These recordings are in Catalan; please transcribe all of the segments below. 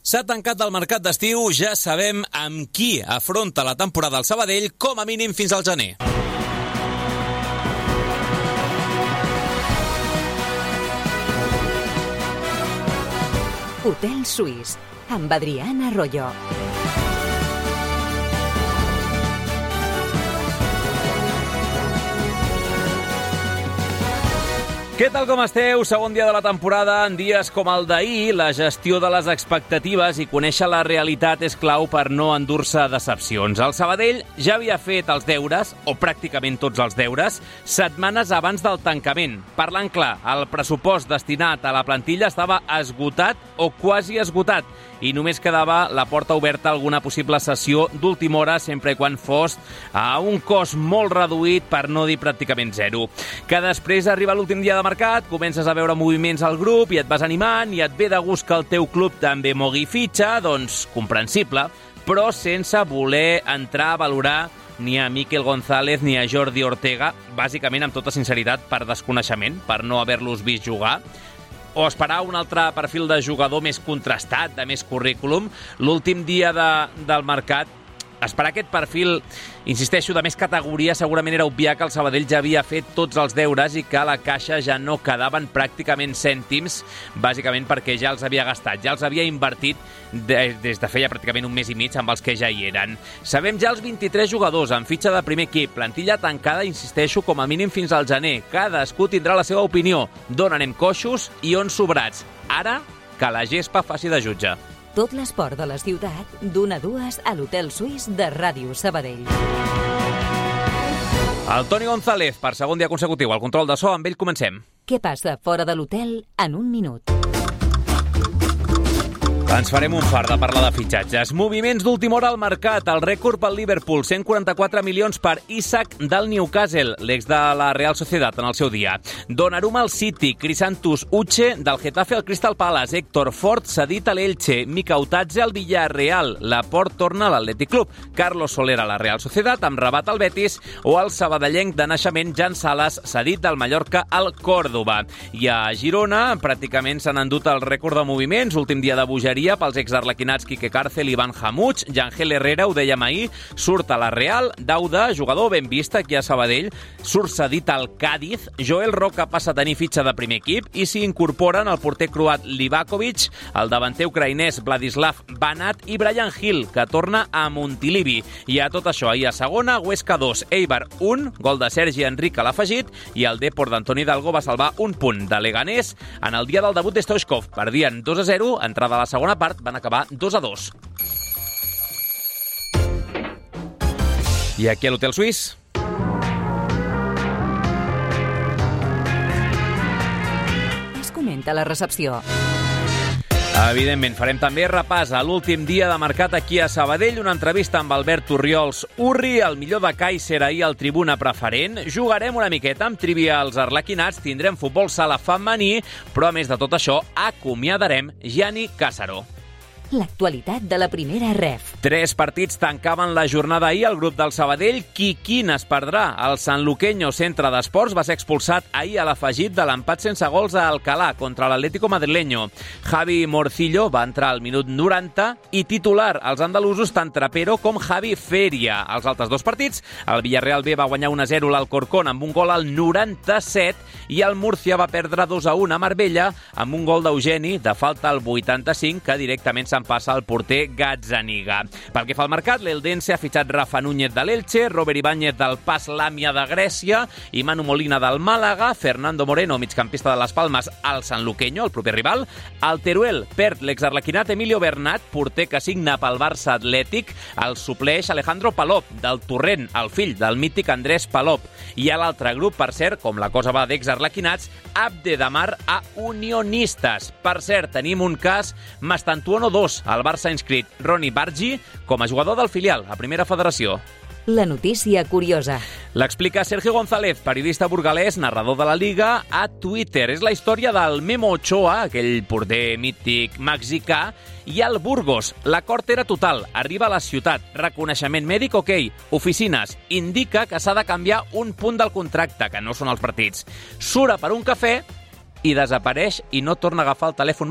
S'ha tancat el mercat d'estiu, ja sabem amb qui afronta la temporada al Sabadell, com a mínim fins al gener. Hotel Suís, amb Adriana Arroyo. Què tal com esteu? Segon dia de la temporada. En dies com el d'ahir, la gestió de les expectatives i conèixer la realitat és clau per no endur-se decepcions. El Sabadell ja havia fet els deures, o pràcticament tots els deures, setmanes abans del tancament. Parlant clar, el pressupost destinat a la plantilla estava esgotat o quasi esgotat i només quedava la porta oberta a alguna possible sessió d'última hora, sempre quan fos a un cost molt reduït, per no dir pràcticament zero. Que després arriba l'últim dia de mercat, comences a veure moviments al grup i et vas animant i et ve de gust que el teu club també mogui fitxa, doncs comprensible, però sense voler entrar a valorar ni a Mikel González ni a Jordi Ortega, bàsicament amb tota sinceritat per desconeixement, per no haver-los vist jugar, o esperar un altre perfil de jugador més contrastat, de més currículum. L'últim dia del mercat, esperar aquest perfil, insisteixo, de més categoria, segurament era obviar que el Sabadell ja havia fet tots els deures i que a la caixa ja no quedaven pràcticament cèntims, bàsicament perquè ja els havia gastat, ja els havia invertit des de feia pràcticament un mes i mig amb els que ja hi eren. Sabem ja els 23 jugadors en fitxa de primer equip, plantilla tancada, insisteixo, com a mínim fins al gener. Cadascú tindrà la seva opinió, d'on anem coixos i on sobrats. Ara, que la gespa faci de jutge. Tot l'esport de la ciutat, d'1 a 2 a l'Hotel Suís de Ràdio Sabadell. El Toni González, per segon dia consecutiu, al control de so, amb ell comencem. Què passa fora de l'hotel en un minut? Ens farem un fart de parlar de fitxatges. Moviments d'última hora al mercat. El rècord pel Liverpool, 144 milions per Isak del Newcastle, l'ex de la Real Sociedad en el seu dia. Donnarumma al City, Chrysanthus Uche del Getafe al Crystal Palace, Héctor Ford cedit a l'Elche, Mikautadze al Villarreal, Laporte torna a l'Atlètic Club, Carlos Soler a la Real Sociedad amb rabat al Betis o el sabadellenc de naixement Jan Salas cedit del Mallorca al Córdoba. I a Girona pràcticament s'han endut el rècord de moviments, últim dia de bogeria pels exarlequinats Quique Cárcel i Ivan Hamuch. Yangel Herrera, ho dèiem ahir, surt a la Real. Dauda, jugador ben vist aquí a Sabadell, surt cedit al Cádiz. Joel Roca passa a tenir fitxa de primer equip i s'hi incorporen el porter croat Livakovic, el davanter ucraïnès Vladislav Banat i Brian Hill, que torna a Montilivi. I a tot això, ahir a segona, Huesca 2, Eibar 1, gol de Sergi Enric a l'afegit, i el Depor d'Antoni Hidalgo va salvar un punt de Leganés en el dia del debut de Stoichkov. Perdien 2-0, entrada a la segona part van acabar 2-2. I aquí a l'Hotel Suís Es comenta la recepció. Evidentment, farem també repàs a l'últim dia de mercat aquí a Sabadell, una entrevista amb Albert Orriols Urri, el millor de Kaiser ahir al Tribuna Preferent. Jugarem una miqueta amb trivia als arlequinats, tindrem futbol sala femení, però a més de tot això, acomiadarem Gianni Càssaro. L'actualitat de la primera ref. 3 partits tancaven la jornada ahir al grup del Sabadell. Quin es perdrà? El Sanluqueño Centre d'Esports va ser expulsat ahir a l'afegit de l'empat sense gols a Alcalà contra l'Atlético Madrileño. Javi Morcillo va entrar al minut 90 i titular als andalusos tant Trapero com Javi Feria. Als altres 2 partits, el Villarreal B va guanyar 1-0 l'Alcorcón amb un gol al 97 i el Murcia va perdre 2-1 a Marbella amb un gol d'Eugeni de falta al 85 que directament se'n passa al porter Gazzaniga. Pel que fa al mercat, l'Eldense ha fitxat Rafa Núñez de l'Elche, Robert Ibáñez del PAS Làmia de Grècia i Manu Molina del Màlaga, Fernando Moreno, migcampista de les Palmes, al Sanluqueño, el proper rival. Al Teruel perd l'exarlequinat Emilio Bernat, porter que signa pel Barça Atlètic, el supleix Alejandro Palop, del Torrent, el fill del mític Andrés Palop. I a l'altre grup, per cert, com la cosa va d'exarlequinats, Abde Damar a Unionistes. Per cert, tenim un cas Mastantuono 2, el Barça ha inscrit Ronny Bargi com a jugador del filial a Primera Federació. La notícia curiosa. L'explica Sergio González, periodista burgalès, narrador de la Liga, a Twitter. És la història del Memo Ochoa, aquell porter mític mexicà, i el Burgos. L'acord era total. Arriba a la ciutat. Reconeixement mèdic, ok. Oficines. Indica que s'ha de canviar un punt del contracte, que no són els partits. Surt per un cafè i desapareix i no torna a agafar el telèfon mai.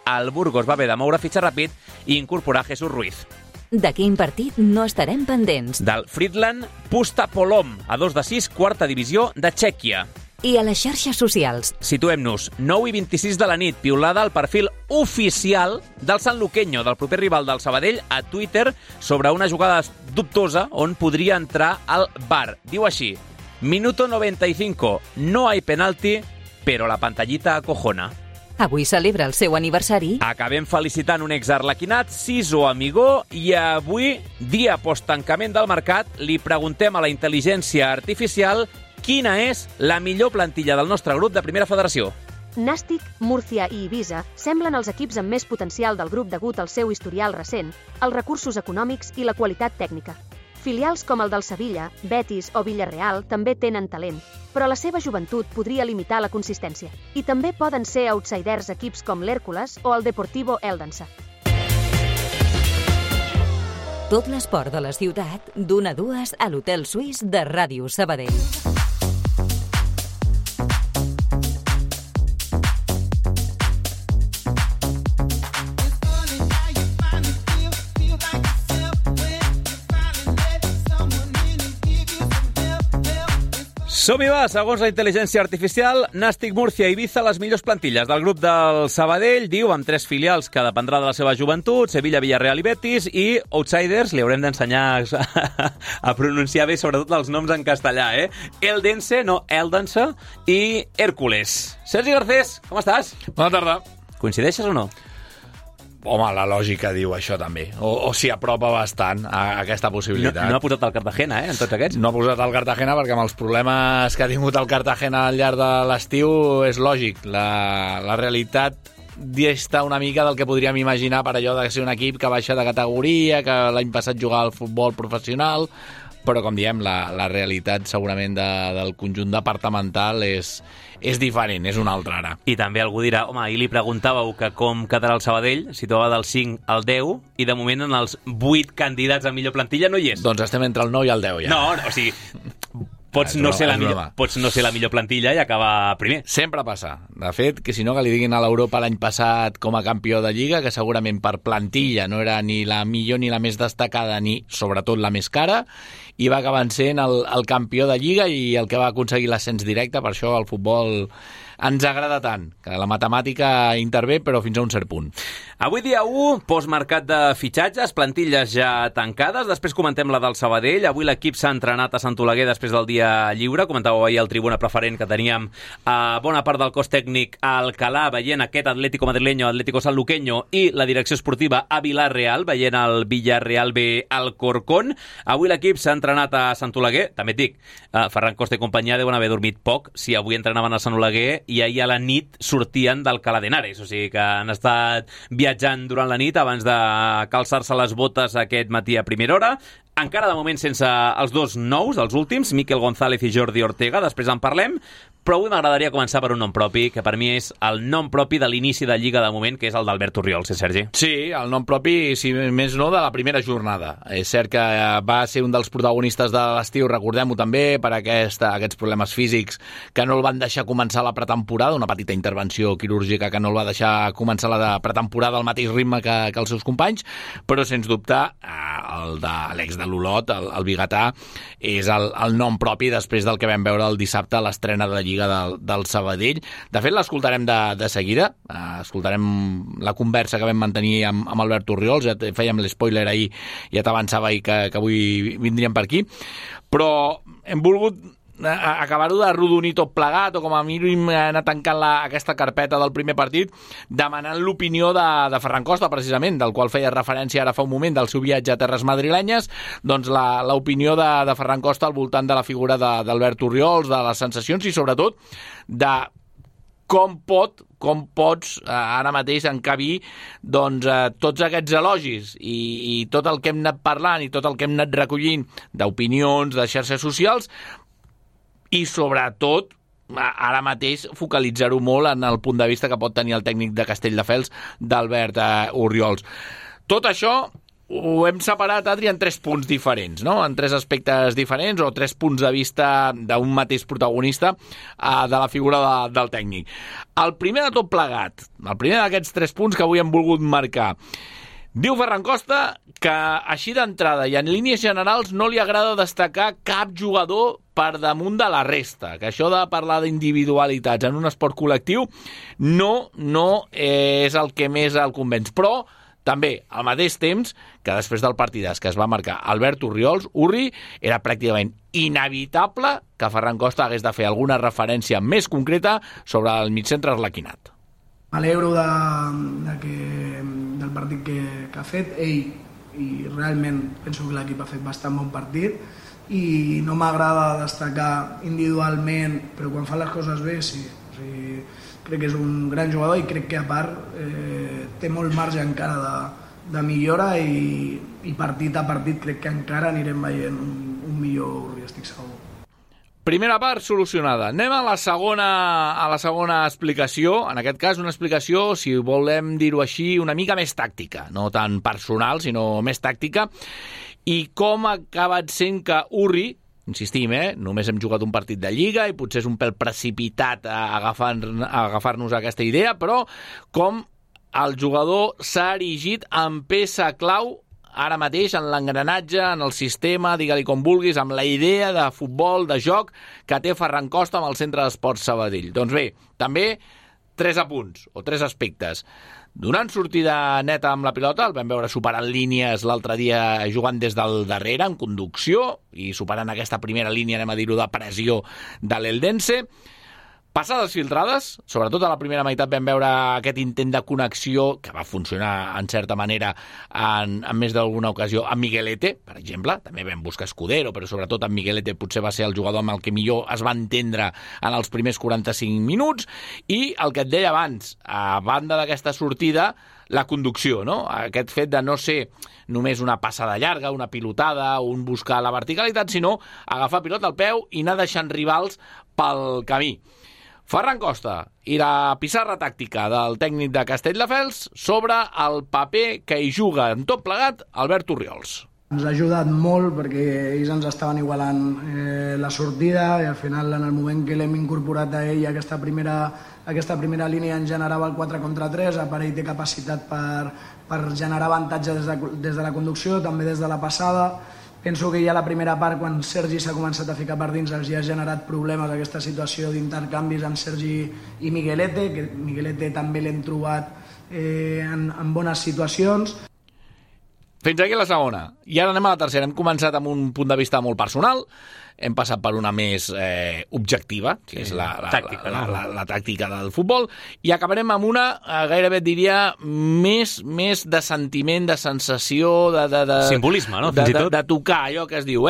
el Burgos va haver de moure fitxa ràpid i incorporar Jesús Ruiz. De quin partit no estarem pendents? Del Friedland Pustapolom, a 2 de 6, quarta divisió de Txèquia. I a les xarxes socials? Situem-nos, 9:26 de la nit, piulada al perfil oficial del Sanluqueño, del proper rival del Sabadell, a Twitter sobre una jugada dubtosa on podria entrar al VAR. Diu així: Minuto 95, no hay penalti, però la pantallita acojona. Avui celebra el seu aniversari. Acabem felicitant un exarlequinat, Siso Amigó, i avui, dia post-tancament del mercat, li preguntem a la intel·ligència artificial quina és la millor plantilla del nostre grup de Primera Federació. Nàstic, Múrcia i Ibiza semblen els equips amb més potencial del grup degut al seu historial recent, els recursos econòmics i la qualitat tècnica. Filials com el del Sevilla, Betis o Villarreal també tenen talent, però la seva joventut podria limitar la consistència. I també poden ser outsiders equips com l'Hèrcules o el Deportivo Eldense. Tot l'esport de la ciutat, d'1 a 2 a l'Hotel Suís de Ràdio Sabadell. Som-hi va, segons la intel·ligència artificial, Nàstic, Múrcia i Ibiza, les millors plantilles del grup del Sabadell, diu, amb 3 filials que dependrà de la seva joventut, Sevilla, Villarreal i Betis, i outsiders, li haurem d'ensenyar a pronunciar bé sobretot els noms en castellà, Eldense, i Hèrcules. Sergi Garcés, com estàs? Bona tarda. Coincideixes o no? Home, la lògica diu això també. O s'hi apropa bastant a aquesta possibilitat. No ha posat el Cartagena, en tots aquests? No ha posat el Cartagena perquè amb els problemes que ha tingut el Cartagena al llarg de l'estiu és lògic. La realitat dista una mica del que podríem imaginar per allò de ser un equip que baixa de categoria, que l'any passat jugava al futbol professional, però com diem, la realitat segurament del conjunt departamental és diferent, és una altra ara. I també algú dirà, home, ahir li preguntàveu que com quedarà el Sabadell, situava del 5 al 10, i de moment en els 8 candidats a millor plantilla no hi és. Doncs estem entre el 9 i el 10 ja. No, o sigui, pots no ser la millor plantilla i acabar primer. Sempre passa. De fet, que si no, que li diguin a l'Europa l'any passat com a campió de Lliga, que segurament per plantilla no era ni la millor ni la més destacada, ni sobretot la més cara, i va acabar sent el campió de Lliga i el que va aconseguir l'ascens directe. Per això el futbol ens agrada tant, que la matemàtica intervé, però fins a un cert punt. Avui dia 1, postmercat de fitxatges, plantilles ja tancades. Després comentem la del Sabadell. Avui l'equip s'ha entrenat a Sant Oleguer després del dia lliure. Comentàveu ahir al Tribuna Preferent que teníem bona part del cos tècnic a Alcalà veient aquest Atlético Madrileño, Atlético Sanluqueño, i la direcció esportiva a Vilareal veient el Villarreal B al Corcón. Avui l'equip s'ha entrenat a Sant Oleguer. També et dic, Ferran Costa i companyia deuen haver dormit poc si avui entrenaven a Sant Oleguer i ahir a la nit sortien del Cala de Henares. O sigui que han estat viatjant durant la nit abans de calçar-se les botes aquest matí a primera hora. Encara de moment sense els dos nous, els últims, Miquel González i Jordi Ortega, després en parlem, però avui m'agradaria començar per un nom propi, que per mi és el nom propi de l'inici de Lliga de moment, que és el d'Albert Orriols, Sergi? Sí, el nom propi, si més no, de la primera jornada. És cert que va ser un dels protagonistes de l'estiu, recordem-ho també, per aquests problemes físics que no el van deixar començar la pretemporada, una petita intervenció quirúrgica que no el va deixar començar la pretemporada al mateix ritme que els seus companys, però sens dubte el de l'ex de l'Olot, el biguetà, és el nom propi després del que vam veure el dissabte a l'estrena de la Lliga del Sabadell. De fet, l'escoltarem de seguida. Escoltarem la conversa que vam mantenir amb Albert Orriols. Ja fèiem l'espoiler ahir, ja t'avançava ahir que avui vindríem per aquí. Però hem volgut acabar-ho de rodonir tot plegat, o com a mínim anar tancant aquesta carpeta del primer partit, demanant l'opinió de Ferran Costa, precisament, del qual feia referència ara fa un moment, del seu viatge a terres madrilenyes. Doncs l'opinió de Ferran Costa al voltant de la figura d'Albert Orriols, de les sensacions i sobretot de com pots ara mateix encabir tots aquests elogis i tot el que hem anat parlant i tot el que hem anat recollint d'opinions, de xarxes socials, i sobretot ara mateix focalitzar-ho molt en el punt de vista que pot tenir el tècnic de Castelldefels, d'Albert Orriols. Tot això ho hem separat, Adri, en 3 punts diferents, no? En 3 aspectes diferents o 3 punts de vista d'un mateix protagonista de la figura del tècnic. El primer de tot plegat, el primer d'aquests 3 punts que avui hem volgut marcar, diu Ferran Costa que així d'entrada i en línies generals no li agrada destacar cap jugador per damunt de la resta, que això de parlar d'individualitats en un esport col·lectiu no és el que més el convenç. Però també, al mateix temps, que després del partidàs que es va marcar Albert Urri, era pràcticament inevitable que Ferran Costa hagués de fer alguna referència més concreta sobre el migcentre arlequinat. M'alegro del partit que ha fet ell, i realment penso que l'equip ha fet bastant bon partit, i no m'agrada destacar individualment, però quan fa les coses bé sí. O sigui, crec que és un gran jugador i crec que a part té molt marge encara de millora, i partit a partit crec que encara anirem veient un millor Urri, estic segur. Primera part solucionada. Anem a la segona explicació. En aquest cas, una explicació, si volem dir-ho així, una mica més tàctica. No tan personal, sinó més tàctica. I com ha acabat sent que Urri, insistim, només hem jugat un partit de Lliga i potser és un pèl precipitat a agafar-nos aquesta idea, però com el jugador s'ha erigit en peça clau ara mateix en l'engranatge, en el sistema, digue-li com vulguis, amb la idea de futbol, de joc, que té Ferran Costa amb el Centre d'Esports Sabadell. Doncs bé, també 3 apunts, o 3 aspectes. Donant sortida neta amb la pilota, el vam veure superant línies l'altre dia jugant des del darrere, en conducció, i superant aquesta primera línia, anem a dir-ho, de pressió de l'Eldense. Passades filtrades, sobretot a la primera meitat vam veure aquest intent de connexió que va funcionar en certa manera en més d'alguna ocasió amb Miguelete, per exemple. També vam buscar Escudero, però sobretot amb Miguelete potser va ser el jugador amb el que millor es va entendre en els primers 45 minuts. I el que et deia abans, a banda d'aquesta sortida, la conducció, no? Aquest fet de no ser només una passada llarga, una pilotada, un buscar la verticalitat, sinó agafar pilota al peu i anar deixant rivals pel camí. Ferran Costa i la pissarra tàctica del tècnic de Castelldefels sobre el paper que hi juga en tot plegat Albert Orriols. Ens ha ajudat molt perquè ells ens estaven igualant la sortida i al final en el moment que l'hem incorporat a ell aquesta primera línia ens generava el 4 contra 3, a part ell té capacitat per generar avantatge des de la conducció, també des de la passada. Penso que ja a la primera part, quan Sergi s'ha començat a ficar per dins, els ha generat problemes aquesta situació d'intercanvis amb Sergi i Miguelete, que Miguelete també l'hem trobat en bones situacions. Fins aquí la segona. I ara anem a la tercera. Hem començat amb un punt de vista molt personal, hem passat per una més objectiva, que és la tàctica del futbol, i acabarem amb una, gairebé et diria, més de sentiment, de sensació, de simbolisme, no? Fins i tot. De tocar, allò que es diu,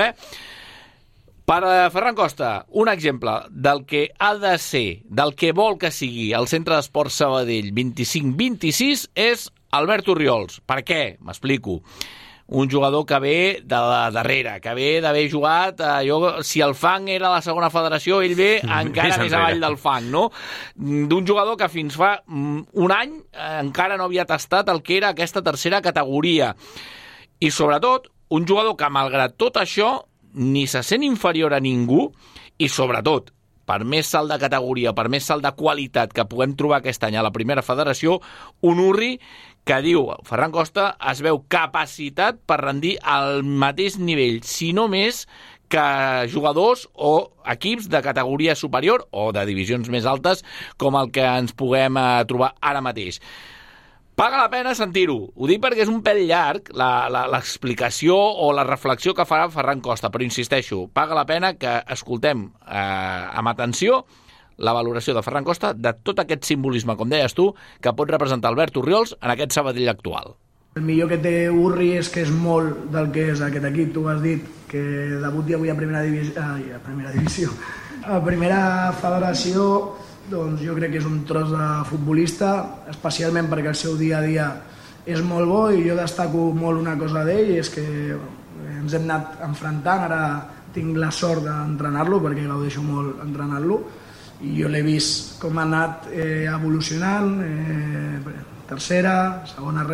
Per Ferran Costa, un exemple del que ha de ser, del que vol que sigui el Centre d'Esports Sabadell 25-26 és Albert Orriols. Per què? M'explico. Un jugador que ve de darrere, que ve d'haver jugat, si el fang era la segona federació, ell ve encara més avall del fang, no? D'un jugador que fins fa un any encara no havia tastat el que era aquesta tercera categoria. I sobretot, un jugador que malgrat tot això ni se sent inferior a ningú i sobretot, per més salt de categoria, per més salt de qualitat que puguem trobar aquest any a la primera federació, un Urri que diu, Ferran Costa es veu capacitat per rendir al mateix nivell, si no més, que jugadors o equips de categoria superior o de divisions més altes com el que ens puguem trobar ara mateix. Paga la pena sentir-ho. Ho dic perquè és un pèl llarg l'explicació o la reflexió que farà Ferran Costa, però insisteixo, paga la pena que escoltem amb atenció la valoració de Ferran Costa de tot aquest simbolisme, com deies tu, que pot representar Albert Orriols en aquest Sabadell actual. El millor que té Urri és que és molt del que és aquest equip. Tu has dit que debuti avui a primera divisió. A primera federació, doncs jo crec que és un tros de futbolista, especialment perquè el seu dia a dia és molt bo, i jo destaco molt una cosa d'ell, és que ens hem anat enfrontant, ara tinc la sort d'entrenar-lo perquè gaudeixo molt entrenant-lo, i jo l'he vist com ha anat evolucionant, tercera, segona ref,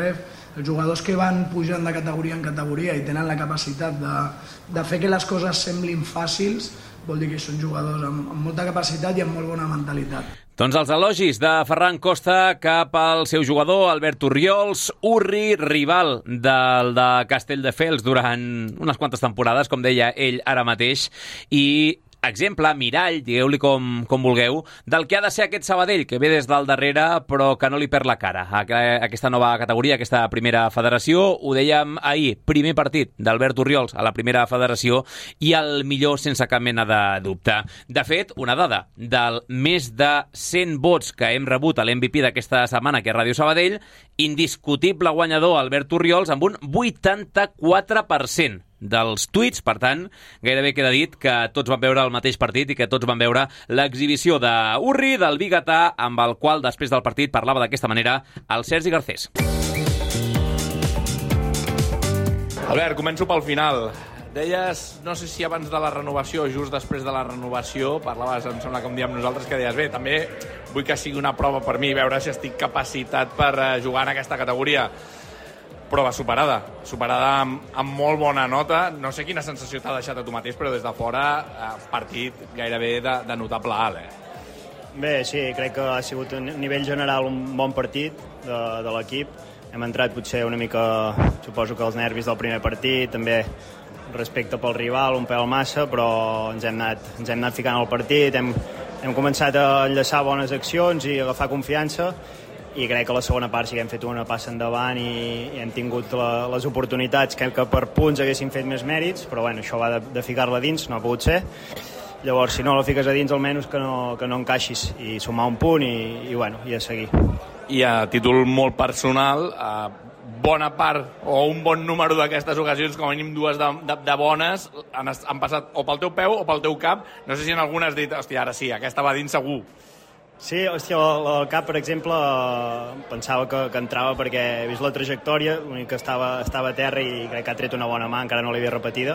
Els jugadors que van pujant de categoria en categoria i tenen la capacitat de fer que les coses semblin fàcils, vol dir que són jugadors amb molta capacitat i amb molt bona mentalitat. Doncs els elogis de Ferran Costa cap al seu jugador, Albert Orriols, Urri, rival del de Castelldefels durant unes quantes temporades, com deia ell ara mateix, i exemple, mirall, digueu-li com vulgueu, del que ha de ser aquest Sabadell, que ve des del darrere però que no li perd la cara. Aquesta nova categoria, aquesta primera federació, ho dèiem ahir, primer partit d'Albert Orriols a la primera federació i el millor sense cap mena de dubte. De fet, una dada, del més de 100 vots que hem rebut a l'MVP d'aquesta setmana, que és Ràdio Sabadell, indiscutible guanyador Albert Orriols amb un 84% dels tuits, per tant, gairebé queda dit que tots van veure el mateix partit i que tots van veure l'exhibició d'Urri, del biguetà, amb el qual després del partit parlava d'aquesta manera el Sergi Garcés. Albert, començo pel final. Deies, no sé si abans de la renovació o just després de la renovació, parlaves, em sembla que un dia amb nosaltres, que deies, bé, també vull que sigui una prova per mi, veure si estic capacitat per jugar en aquesta categoria. Prova superada amb molt bona nota. No sé quina sensació t'ha deixat a tu mateix, però des de fora, partit gairebé de notable alt, Bé, sí, crec que ha sigut a nivell general un bon partit de l'equip. Hem entrat potser una mica, suposo que els nervis del primer partit, també respecte pel rival, un pèl massa, però ens hem anat ficant al partit, hem començat a enllaçar bones accions i agafar confiança, i crec que a la segona part sí que hem fet una passa endavant i hem tingut les oportunitats que per punts haguessin fet més mèrits, però bueno, això va de ficar-la dins, no ha pogut ser. Llavors, si no la fiques a dins, almenys que no encaixis i sumar un punt i a seguir. I a títol molt personal, bona part o un bon número d'aquestes ocasions, com a mínim dues de bones, han passat o pel teu peu o pel teu cap. No sé si en alguna has dit, hòstia, ara sí, aquesta va dins segur. Sí, hòstia, el cap, per exemple, pensava que entrava perquè he vist la trajectòria, l'únic que estava a terra i crec que ha tret una bona mà, encara no l'havia repetida,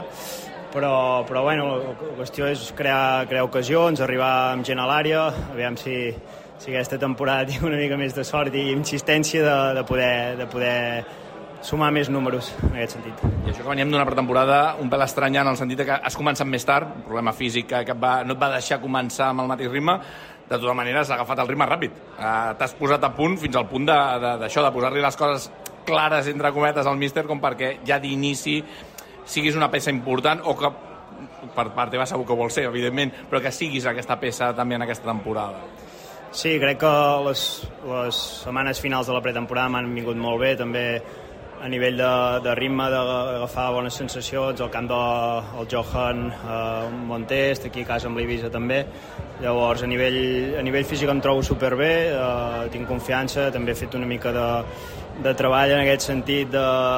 però bueno, la qüestió és crear ocasions, arribar amb gent a l'àrea, aviam si aquesta temporada tinc una mica més de sort i insistència de poder sumar més números en aquest sentit. I això que veníem d'una pretemporada un pèl estranya en el sentit que has començat més tard, un problema físic que no et va deixar començar amb el mateix ritme. De tota manera, s'ha agafat el ritme ràpid. T'has posat a punt fins al punt d'això, de posar-li les coses clares, entre cometes, al míster, com perquè ja d'inici siguis una peça important, o que per part teva segur que vol ser, evidentment, però que siguis aquesta peça també en aquesta temporada. Sí, crec que les setmanes finals de la pretemporada m'han vingut molt bé, també a nivell de ritme, d'agafar bones sensacions, al camp del Johan Montest, aquí a casa amb l'Eivissa també. Llavors, a nivell físic em trobo superbé, tinc confiança, també he fet una mica de treball en aquest sentit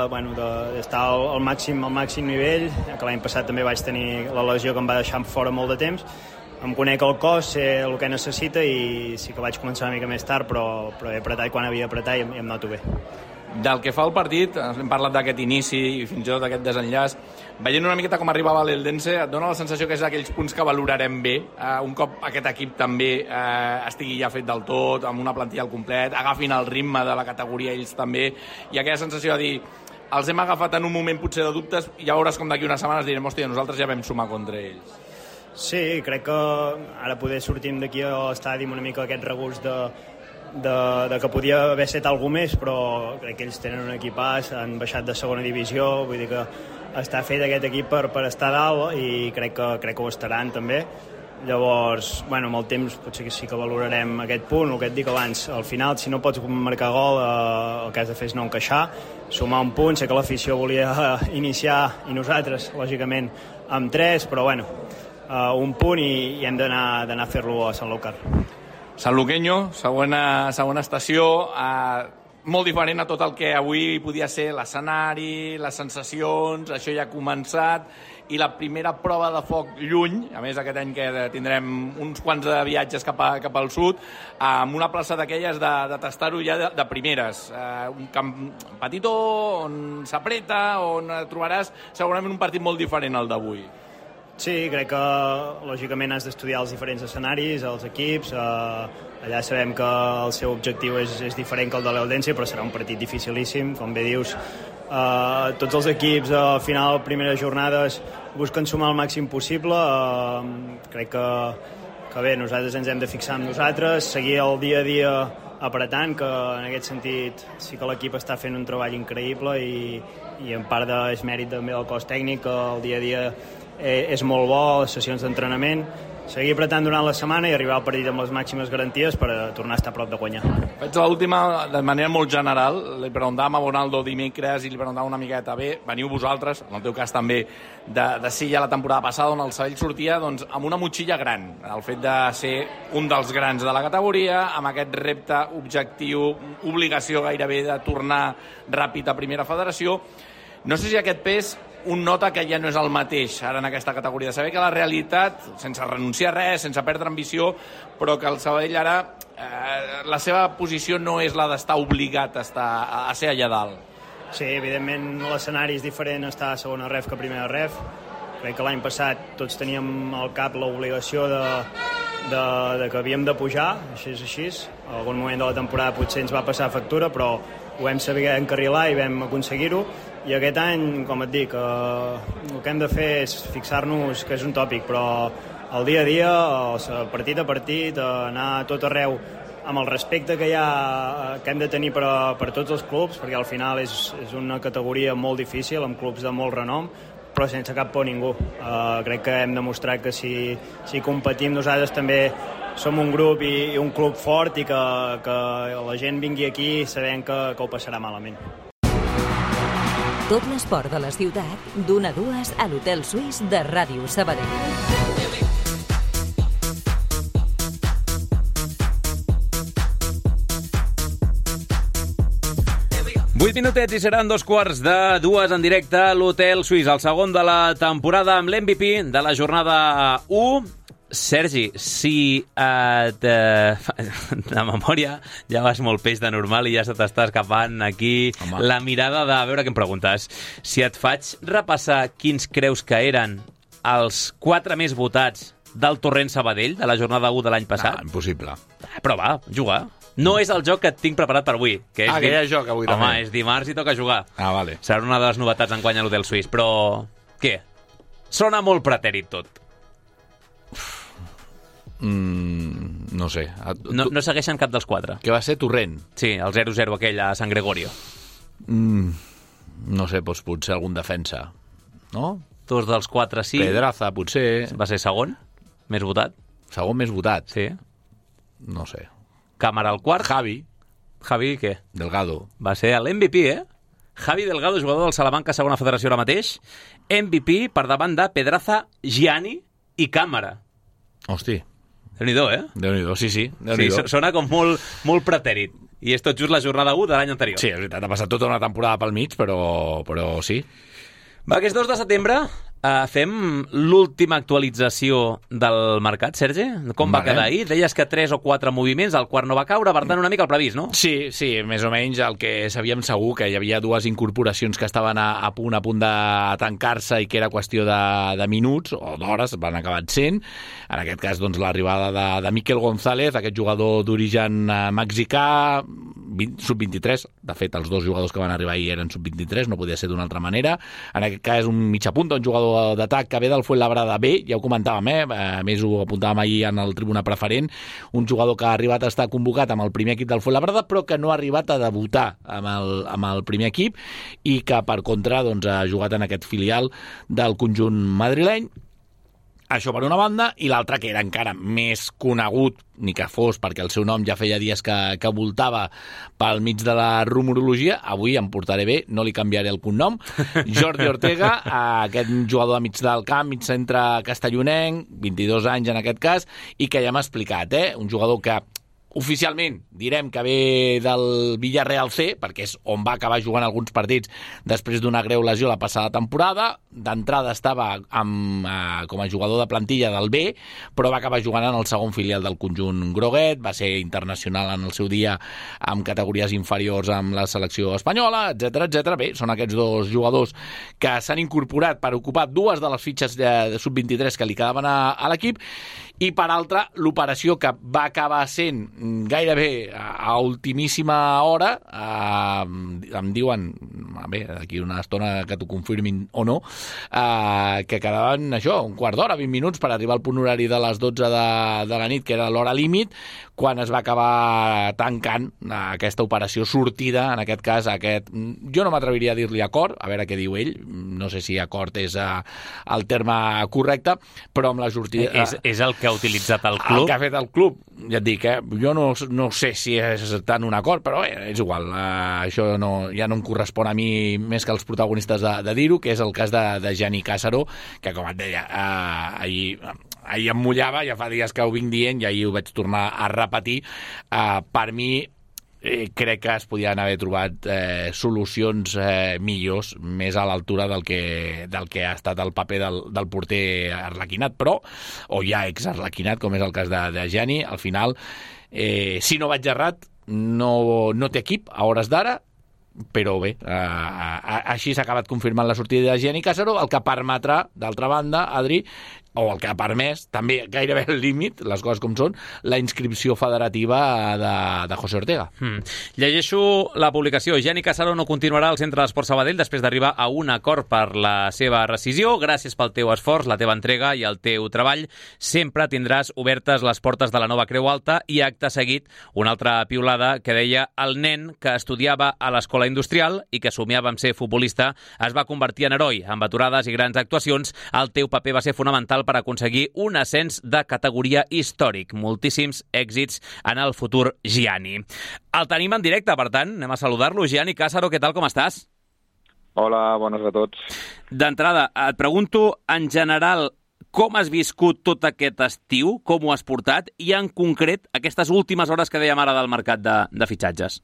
d'estar al màxim nivell, que l'any passat també vaig tenir la lesió que em va deixar fora molt de temps. Em conec el cos, sé el que necessita i sí que vaig començar una mica més tard, però he apretat quan havia d'apretar i em noto bé. Del que fa el partit, hem parlat d'aquest inici i fins i tot d'aquest desenllaç, veient una miqueta com arribava l'Eldense, et dona la sensació que és d'aquells punts que valorarem bé, un cop aquest equip també estigui ja fet del tot, amb una plantilla al complet, agafin el ritme de la categoria ells també, i aquella sensació de dir, els hem agafat en un moment potser de dubtes, i ja veuràs com d'aquí unes setmanes direm, hòstia, nosaltres ja vam sumar contra ells. Sí, crec que ara poder sortim d'aquí a l'estadi amb una mica aquest regust de que podia haver estat alguna més, però crec que ells tenen un equipàs, han baixat de segona divisió, vull dir que està fet aquest equip per estar dalt i crec que ho estaran també. Llavors, amb el temps potser que sí que valorarem aquest punt, el que et dic abans, al final si no pots marcar gol el que has de fer és no encaixar, sumar un punt, sé que l'afició volia iniciar i nosaltres, lògicament, amb 3, però un punt i hem d'anar a fer-lo a Sant Lúcar. Sanluqueño, segona estació, molt diferent a tot el que avui podia ser l'escenari, les sensacions, això ja ha començat, i la primera prova de foc lluny, a més aquest any que tindrem uns quants de viatges cap al sud, amb una plaça d'aquelles de tastar-ho ja de primeres. Un camp petitó, on s'apreta, on trobaràs segurament un partit molt diferent al d'avui. Sí, crec que lògicament has d'estudiar els diferents escenaris, els equips. Allà sabem que el seu objectiu és diferent que el de l'Eldense, però serà un partit dificilíssim, com bé dius. Tots els equips al final, primeres jornades, busquen sumar el màxim possible. Crec que bé, nosaltres ens hem de fixar en nosaltres, seguir el dia a dia apretant, que en aquest sentit sí que l'equip està fent un treball increïble i en part és mèrit també del cos tècnic, que el dia a dia és molt bo, les sessions d'entrenament, seguir apretant durant la setmana i arribar al partit amb les màximes garanties per tornar a estar a prop de guanyar. Faig l'última de manera molt general. Li preguntàvem a Bonaldo dimecres i li preguntàvem una miqueta, bé, veniu vosaltres, en el teu cas també, de Silla la temporada passada, on el Sabadell sortia doncs, amb una motxilla gran, el fet de ser un dels grans de la categoria, amb aquest repte, objectiu, obligació gairebé de tornar ràpid a primera federació. No sé si aquest pes un nota que ja no és el mateix ara en aquesta categoria, de saber que la realitat, sense renunciar a res, sense perdre ambició, però que el Sabadell ara la seva posició no és la d'estar obligat a ser allà dalt. Sí, evidentment l'escenari és diferent estar a segona ref que a primera ref. Crec que l'any passat tots teníem al cap l'obligació de que havíem de pujar, així és així. En algun moment de la temporada potser ens va passar factura, però ho vam saber encarrilar i vam aconseguir-ho. I aquest any, com et dic, el que hem de fer és fixar-nos, que és un tòpic, però el dia a dia, partit a partit, anar tot arreu amb el respecte que hem de tenir per tots els clubs, perquè al final és una categoria molt difícil, amb clubs de molt renom, però sense cap por ningú. Crec que hem demostrat que si competim nosaltres també som un grup i un club fort i que la gent vingui aquí sabent que ho passarà malament. Tot l'esport de la ciutat, d'1 a 2 a l'Hotel Suís de Ràdio Sabadell. 8 minutets i seran 2:45 en directe a l'Hotel Suís, el segon de la temporada amb l'MVP de la jornada 1. Sergi, si de memòria ja vas molt peix de normal i ja se t'està escapant aquí la mirada de veure què em preguntes. Si et faig repassar quins creus que eren els 4 més votats del Torrent Sabadell de la jornada 1 de l'any passat? Impossible. Però va, juga. No és el joc que et tinc preparat per avui. Que hi ha joc avui també. Home, és dimarts i toca jugar. Vale. Serà una de les novetats enguany a l'Hotel Suís. Però, què? Sona molt pretèrit tot. No sé. No segueixen cap dels 4. Que va ser Torrent? Sí, el 0-0 aquell a San Gregorio. No sé, doncs potser algun defensa, no? 2 dels 4 sí. Pedraza, potser. Va ser segon, més votat. Segon més votat? Sí. No sé. Càmera al quart. Javi què? Delgado. Va ser l'MVP, Javi Delgado, jugador del Salamanca, segona federació ara mateix. MVP per davant de Pedraza, Gianni i Càmera. Hosti. Déu-n'hi-do, Déu-n'hi-do, sí. Sí, sona com molt pretèrit. I és tot just la jornada 1 de l'any anterior. Sí, és veritat, ha passat tota una temporada pel mig, però sí. Va, que és 2 de setembre. Fem l'última actualització del mercat, Sergi? Com va quedar ahir? Deies que 3 o 4 moviments, el quart no va caure, per tant una mica el previst, no? Sí, més o menys el que sabíem segur, que hi havia 2 incorporacions que estaven a punt de tancar-se i que era qüestió de minuts o d'hores, van acabar sent. En aquest cas, doncs, l'arribada de Miquel González, aquest jugador d'origen mexicà, sub-23. De fet, els 2 jugadors que van arribar ahir eren sub-23, no podia ser d'una altra manera. En aquest cas, un mitjapunta, un jugador d'atac que ve del Fuenlabrada B, ja ho comentàvem, a més ho apuntàvem ahir en el Tribuna Preferent, un jugador que ha arribat a estar convocat amb el primer equip del Fuenlabrada, però que no ha arribat a debutar amb el primer equip i que, per contra, doncs, ha jugat en aquest filial del conjunt madrileny. Això per una banda, i l'altra, que era encara més conegut, ni que fos, perquè el seu nom ja feia dies que voltava pel mig de la rumorologia. Avui em portaré bé, no li canviaré el cognom. Jordi Ortega, aquest jugador de mig del camp, mig centre castellonenc, 22 anys en aquest cas, i que ja m'ha explicat, un jugador que oficialment direm que ve del Villarreal C, perquè és on va acabar jugant alguns partits després d'una greu lesió la passada temporada. D'entrada estava com a jugador de plantilla del B, però va acabar jugant en el segon filial del conjunt groguet, va ser internacional en el seu dia amb categories inferiors amb la selecció espanyola, etc. Bé, són aquests dos jugadors que s'han incorporat per ocupar dues de les fitxes de sub-23 que li quedaven a l'equip, i per altra, l'operació que va acabar sent gairebé a ultimíssima hora, em diuen, bé, d'aquí una estona que t'ho confirmin o no, que quedaven això, un quart d'hora, 20 minuts per arribar al punt horari de les 12 de la nit, que era l'hora límit, quan es va acabar tancant aquesta operació sortida, en aquest cas, jo no m'atreviria a dir-li acord, a veure què diu ell, no sé si acord és el terme correcte, però amb la sortida... És el que ha utilitzat el club? El que ha fet el club, ja et dic, jo no sé si és tant un acord, però bé, és igual, això ja no em correspon a mi més que als protagonistes de dir-ho, que és el cas de Gianni Cássaro, que com et deia, ahir em mullava, ja fa dies que ho vinc dient i ahir ho vaig tornar a repetir. Per mi, crec que es podien haver trobat solucions millors, més a l'altura del que ha estat el paper del porter arlequinat, però, o ja ex-arlequinat, com és el cas de Gianni, al final, si no vaig errat, no té equip a hores d'ara, però bé, així s'ha acabat confirmant la sortida de Gianni Cássaro, el que permetrà, d'altra banda, Adri, o el que ha permès, també gairebé al límit, les coses com són, la inscripció federativa de José Ortega. Llegeixo la publicació. Gianni Cássaro no continuarà al Centre d'Esport Sabadell després d'arribar a un acord per la seva rescisió. Gràcies pel teu esforç, la teva entrega i el teu treball. Sempre tindràs obertes les portes de la nova Creu Alta, i acte seguit una altra piulada que deia: el nen que estudiava a l'escola industrial i que somiava amb ser futbolista es va convertir en heroi. Amb aturades i grans actuacions, el teu paper va ser fonamental per aconseguir un ascens de categoria històric. Moltíssims èxits en el futur, Gianni. El tenim en directe, per tant, anem a saludar-lo. Gianni Cássaro, què tal, com estàs? Hola, bones a tots. D'entrada, et pregunto, en general, com has viscut tot aquest estiu, com ho has portat, i en concret aquestes últimes hores que dèiem ara del mercat de fitxatges?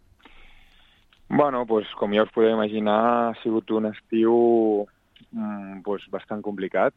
Bueno, pues, com ja us podeu imaginar, ha sigut un estiu bastant complicat,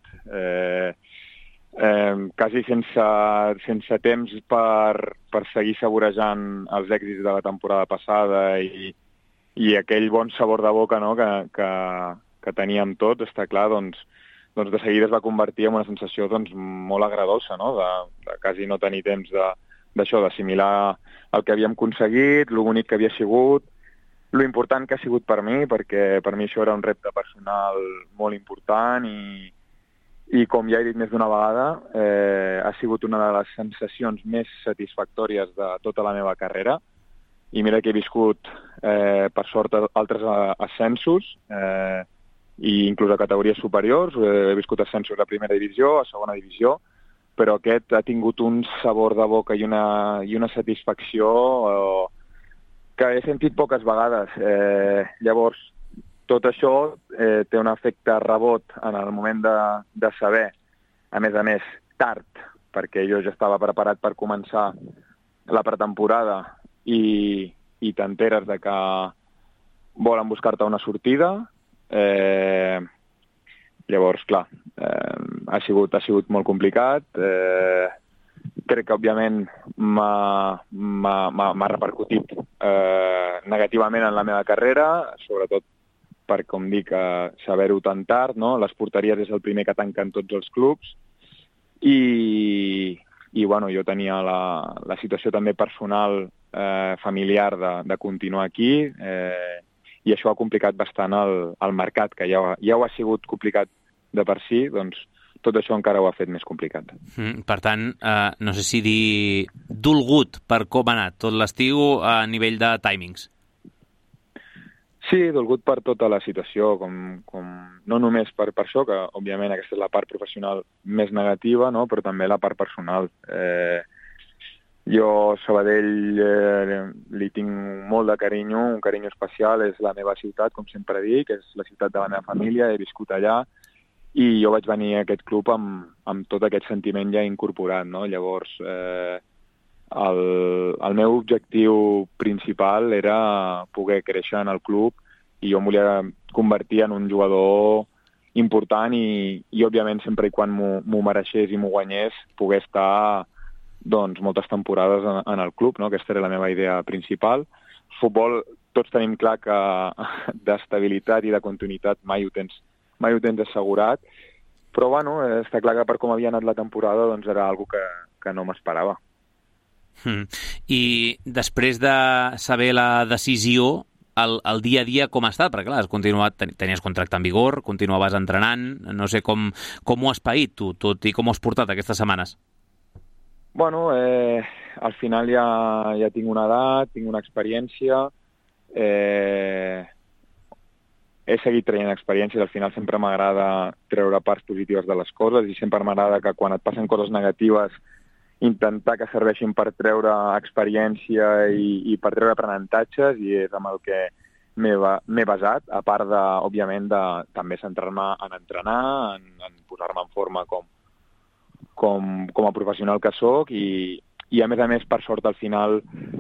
quasi sense temps per seguir saborejant els èxits de la temporada passada i aquell bon sabor de boca, no, que teníem tots, està clar, doncs de seguida es va convertir en una sensació molt agradolça, no? de quasi no tenir temps d'assimilar el que havíem aconseguit, lo bonic que havia sigut, lo important que ha sigut per mi, perquè per mi això era un repte personal molt important i com ja he dit més d'una vegada, ha sigut una de les sensacions més satisfactòries de tota la meva carrera. I mira que he viscut, per sort, altres ascensos, i inclús a categories superiors. He viscut ascensos a primera divisió, a segona divisió, però aquest ha tingut un sabor de boca i una satisfacció que he sentit poques vegades. Llavors, tot això té un efecte rebot en el moment de saber, a més, tard, perquè jo ja estava preparat per començar la pretemporada i t'enteres de que volen buscar-te una sortida. Llavors, clar, ha sigut molt complicat. Crec que, òbviament, m'ha repercutit negativament en la meva carrera, sobretot per, com dic, saber-ho tan tard, no? Les porteries és el primer que tanquen tots els clubs i bueno, jo tenia la situació també personal, familiar, de continuar aquí, i això ha complicat bastant el mercat, que ja ho ha sigut complicat de per si, doncs tot això encara ho ha fet més complicat. Per tant, no sé si dir dolgut per com ha anat tot l'estiu a nivell de timings. Sí, dolgut per tota la situació, no només per això, que òbviament aquesta és la part professional més negativa, no? Però també la part personal. Jo a Sabadell li tinc molt de carinyo, un carinyo especial, és la meva ciutat, com sempre dic, és la ciutat de la meva família, he viscut allà, i jo vaig venir a aquest club amb tot aquest sentiment ja incorporat, no? Llavors, el meu objectiu principal era poder créixer en el club i jo em volia convertir en un jugador important i òbviament, sempre i quan m'ho mereixés i m'ho guanyés, poder estar doncs, moltes temporades en el club, no? Aquesta era la meva idea principal. Futbol, tots tenim clar que d'estabilitat i de continuïtat mai ho tens assegurat, però bueno, està clar que per com havia anat la temporada doncs era algo que no m'esperava. I després de saber la decisió, el dia a dia com ha estat? Perquè clar, tenies contracte en vigor, continuaves entrenant, no sé com ho has paït tu, tot i com ho has portat aquestes setmanes? Bueno, al final ja tinc una edat, tinc una experiència, he seguit traient experiències, al final sempre m'agrada treure parts positives de les coses i sempre m'agrada que quan et passen coses negatives intentar que serveixin per treure experiència i per treure aprenentatges, i és amb el que m'he basat, a part de, òbviament, de també centrar-me en entrenar, en posar-me en forma com a professional que sóc i a més, per sort, al final,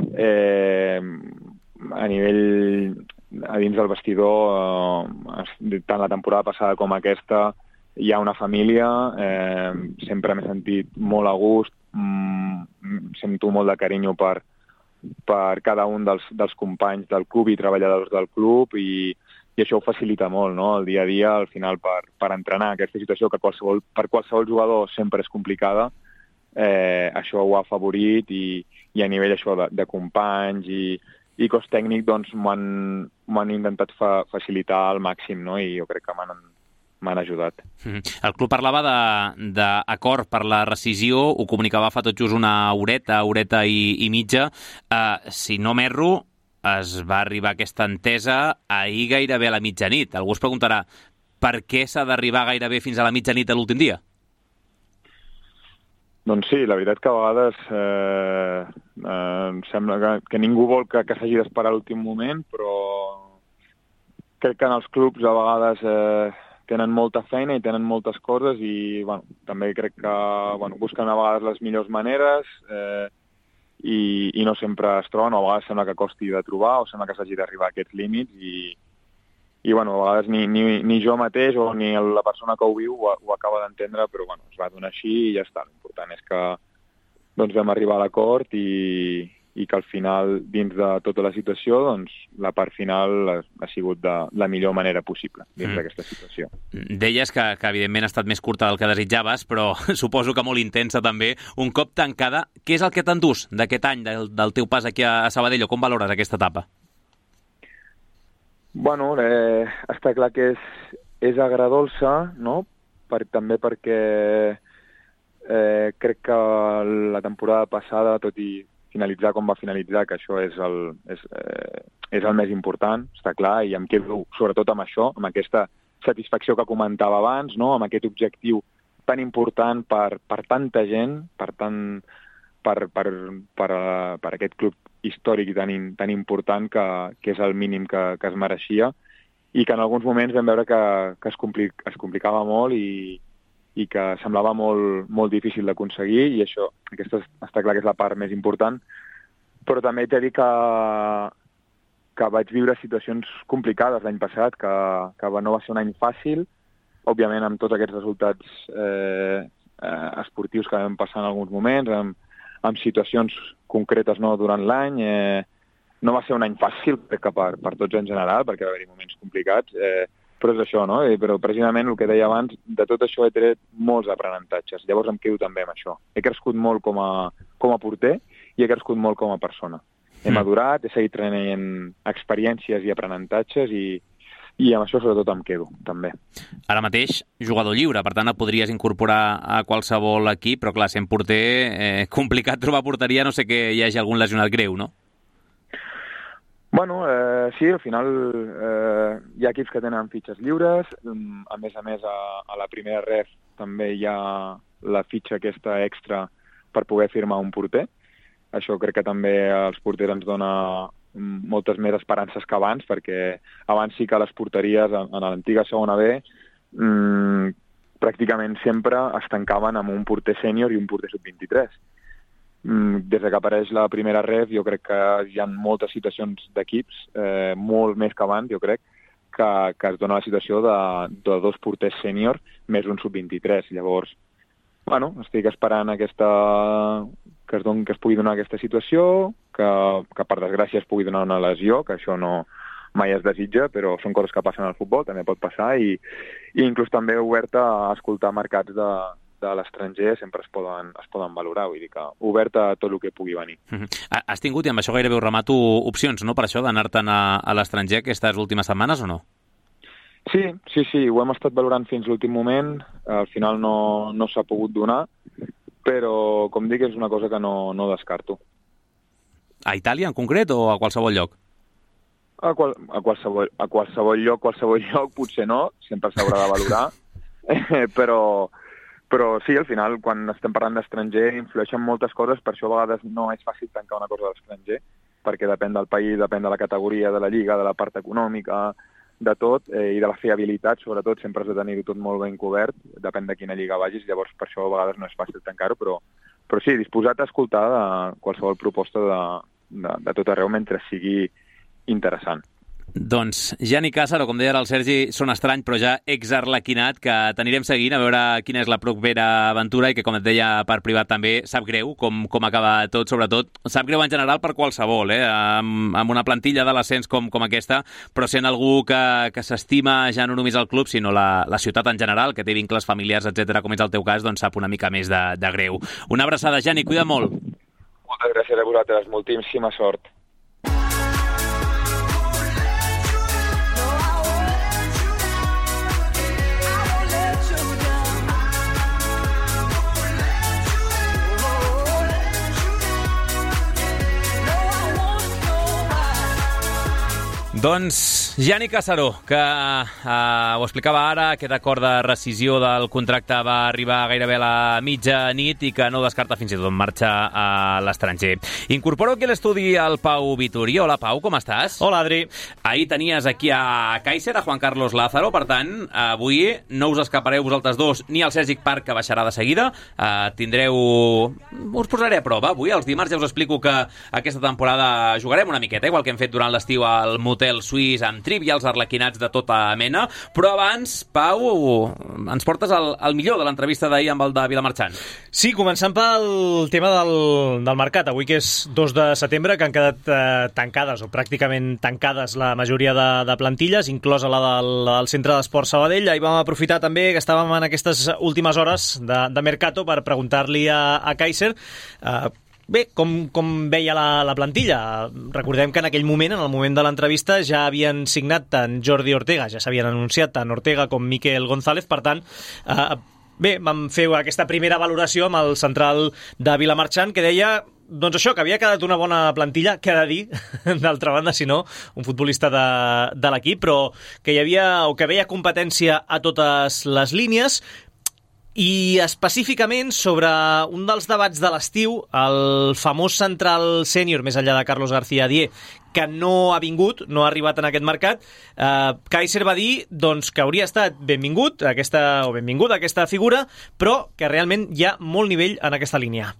a dins del vestidor, tant la temporada passada com aquesta, hi ha una família, sempre m'he sentit molt a gust, sento molt de carinyo per cada un dels companys del club i treballadors del club i això ho facilita molt, no? El dia a dia, al final, per entrenar aquesta situació que per qualsevol jugador sempre és complicada, això ho ha afavorit i a nivell això de companys i cos tècnic doncs m'han intentat facilitar al màxim, no? I jo crec que m'han ajudat. El club parlava d'acord per la rescisió, ho comunicava fa tot just una horeta i mitja. Si no m'erro, es va arribar a aquesta entesa ahir gairebé a la mitjanit. Algú es preguntarà per què s'ha d'arribar gairebé fins a la mitjanit de l'últim dia? Doncs sí, la veritat que a vegades em sembla que ningú vol que s'hagi d'esperar a l'últim moment, però crec que en els clubs a vegades tenen molta feina i tenen moltes coses i també crec que busquen a vegades les millors maneres i no sempre es troben, o a vegades sembla que costi de trobar o sembla que s'hagi d'arribar a aquests límits i a vegades ni jo mateix o ni la persona que ho viu ho acaba d'entendre, però es va donar així i ja està. L'important és que vam arribar a l'acord i que al final, dins de tota la situació, la part final ha sigut de la millor manera possible dins d'aquesta situació. Deies que evidentment ha estat més curta del que desitjaves, però suposo que molt intensa també. Un cop tancada, què és el que t'endús d'aquest any, del teu pas aquí a Sabadell, o com valores aquesta etapa? Bueno, està clar que és agradolça, no? També perquè crec que la temporada passada, tot i finalitzar com va finalitzar, que això és el més important, està clar, i em quedo sobretot amb això, amb aquesta satisfacció que comentava abans, no? Amb aquest objectiu tan important per tanta gent, per aquest club històric i tan important que és el mínim que es mereixia i que en alguns moments vam veure que es complicava molt i que semblava molt difícil d'aconseguir i aquesta està clar que és la part més important, però també t'he de dir que vaig viure situacions complicades l'any passat, que no va ser un any fàcil, òbviament amb tots aquests resultats esportius que vam passar en alguns moments, amb situacions concretes durant l'any. No va ser un any fàcil, crec que per tots en general, perquè va haver-hi moments complicats, però és això, no? Però precisament el que deia abans, de tot això he tret molts aprenentatges. Llavors em quedo també amb això. He crescut molt com a porter i he crescut molt com a persona. He madurat, he seguit traient experiències i aprenentatges i amb això sobretot em quedo, també. Ara mateix, jugador lliure, per tant et podries incorporar a qualsevol equip, però clar, sent porter, complicat trobar porteria, no sé que hi hagi algun lesionat greu, no? Bueno, sí, al final hi ha equips que tenen fitxes lliures, a més, a la primera ref també hi ha la fitxa aquesta extra per poder firmar un porter. Això crec que també als porters ens dona moltes més esperances que abans, perquè abans sí que les porteries en l'antiga segona B pràcticament sempre es tancaven amb un porter sènior i un porter sub-23. des que apareix la primera ref, jo crec que hi ha moltes situacions d'equips, molt més que abans, jo crec, que es dona la situació de 2 porters sènior més un sub-23. Llavors, bueno, estic esperant que es pugui donar aquesta situació, que per desgràcia es pugui donar una lesió, que això no mai es desitja, però són coses que passen al futbol, també pot passar, i inclús també obert a escoltar mercats de l'estranger, sempre es poden valorar, vull dir que obert a tot el que pugui venir. Has tingut, i amb això gairebé ho remato, opcions, no?, per això, d'anar-te'n a l'estranger aquestes últimes setmanes o no? Sí, ho hem estat valorant fins l'últim moment, al final no s'ha pogut donar, però, com dic, és una cosa que no descarto. A Itàlia, en concret, o a qualsevol lloc? A qualsevol lloc potser no, sempre s'haurà de valorar, però sí, al final, quan estem parlant d'estranger, influeixen moltes coses, per això a vegades no és fàcil tancar una cosa de l'estranger, perquè depèn del país, depèn de la categoria, de la lliga, de la part econòmica, de tot, i de la fiabilitat, sobretot, sempre has de tenir-ho tot molt ben cobert, depèn de quina lliga vagis, llavors per això a vegades no és fàcil tancar-ho, però sí, disposat a escoltar qualsevol proposta de tot arreu mentre sigui interessant. Doncs Gianni Cássaro, com deia ara el Sergi, són estrany, però ja exarlequinat, que t'anirem seguint a veure quina és la propera aventura i que, com et deia per privat també, sap greu com acaba tot, sobretot. Sap greu en general per qualsevol, amb una plantilla de l'ascens com aquesta, però sent algú que s'estima ja no només el club, sinó la ciutat en general, que té vincles familiars, etc, com és el teu cas, doncs sap una mica més de greu. Una abraçada, Gianni, cuida molt. Moltes gràcies a vosaltres, moltíssima sort. Doncs Gianni Cássaro, que ho explicava ara, aquest acord de rescisió del contracte va arribar gairebé a la mitjanit i que no descarta fins i tot marxa a l'estranger. Incorporo aquí a l'estudi el Pau Vituri. Hola, Pau, com estàs? Hola, Adri. Ahir tenies aquí a Kaiser, a Juan Carlos Lázaro, per tant, avui no us escapareu vosaltres dos ni al Sergi Parc, que baixarà de seguida. Us posaré a prova. Avui, els dimarts, ja us explico que aquesta temporada jugarem una miqueta, igual que hem fet durant l'estiu al Motel Suís, amb trivials arlequinats de tota mena, però abans, Pau, ens portes el millor de l'entrevista d'ahir amb el de Vilamarxant. Sí, començant pel tema del mercat. Avui, que és 2 de setembre, que han quedat tancades, o pràcticament tancades, la majoria de plantilles, inclosa la del Centre d'Esport Sabadell. Ahir vam aprofitar també que estàvem en aquestes últimes hores de Mercato per preguntar-li a Kaiser bé, com veia la plantilla. Recordem que en aquell moment, en el moment de l'entrevista, ja havien signat tant Jordi Ortega, ja s'havien anunciat tant Ortega com Miquel González, per tant, bé, vam fer aquesta primera valoració amb el central de Vilamarxant, que deia, doncs això, que havia quedat una bona plantilla, que ha de dir, d'altra banda, si no, un futbolista de l'equip, però que hi havia, o que veia competència a totes les línies, i específicament sobre un dels debats de l'estiu, el famós central sènior, més enllà de Carlos García Dié, que no ha vingut, no ha arribat en aquest mercat. Kaiser va dir doncs, que hauria estat benvinguda aquesta figura, però que realment hi ha molt nivell en aquesta línia.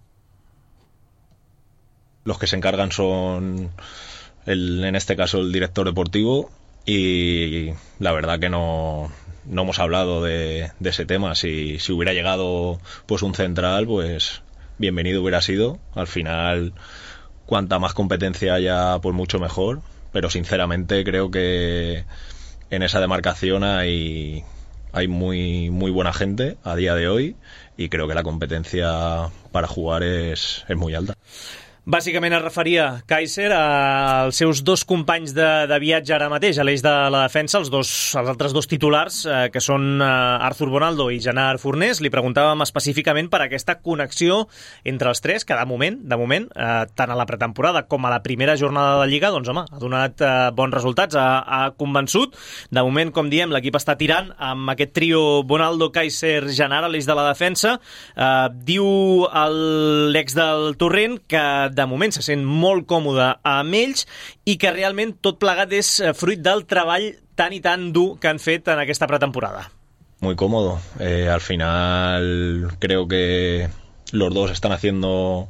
Los que se encargan son, en este caso, el director deportivo, y la verdad que no hemos hablado de ese tema. Si hubiera llegado pues un central, pues bienvenido hubiera sido. Al final, cuanta más competencia haya, pues mucho mejor, pero sinceramente creo que en esa demarcación hay muy, muy buena gente a día de hoy, y creo que la competencia para jugar es muy alta. Bàsicament es referia Kaiser als seus 2 companys de viatge ara mateix, a l'eix de la defensa, els altres 2 titulars, que són Arthur Bonaldo i Gerard Fornés. Li preguntàvem específicament per aquesta connexió entre els 3, que de moment, tant a la pretemporada com a la primera jornada de Lliga, doncs home, ha donat bons resultats, ha convençut. De moment, com diem, l'equip està tirant amb aquest trio Bonaldo, Kaiser, Gerard a l'eix de la defensa. Diu l'ex del Torrent que de moment se sent molt còmode amb ells i que realment tot plegat és fruit del treball tan i tan dur que han fet en aquesta pretemporada. Muy cómodo. Al final creo que los dos están haciendo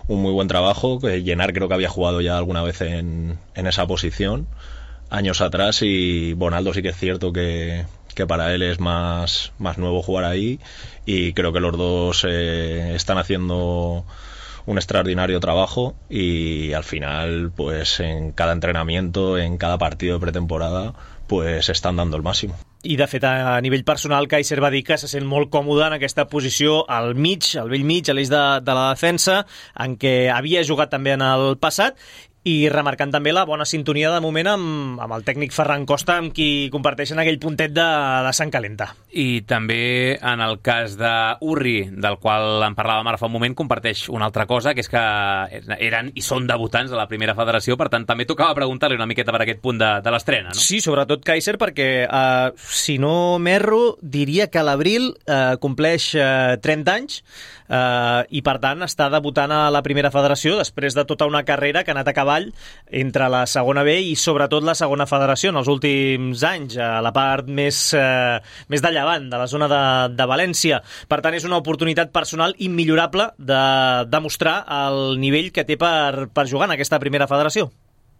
muy buen trabajo. Llenar creo que había jugado ya alguna vez en esa posición años atrás, y Bonaldo sí que es cierto que para él es más nuevo jugar ahí, y creo que los dos están haciendo un extraordinario trabajo, y al final pues en cada entrenamiento, en cada partido de pretemporada, pues estan dando el màxim. I, de fet, a nivell personal, Kaiser va dir que se sent molt còmode en aquesta posició al mig, al vell mig, a l'eix de la defensa, en què havia jugat també en el passat, i remarcant també la bona sintonia de moment amb el tècnic Ferran Costa, amb qui comparteixen aquell puntet de Sant Calenta. I també en el cas d'Urri, del qual en parlàvem ara fa un moment, comparteix una altra cosa, que és que eren i són debutants a la primera federació, per tant també tocava preguntar-li una miqueta per aquest punt de l'estrena, no? Sí, sobretot Kaiser, perquè si no m'erro, diria que a l'abril compleix 30 anys, i per tant està debutant a la primera federació després de tota una carrera que ha anat a cavall entre la segona B i sobretot la segona federació en els últims anys, a la part més de llevant de la zona de València. Per tant, és una oportunitat personal immillorable de demostrar el nivell que té per jugar en aquesta primera federació.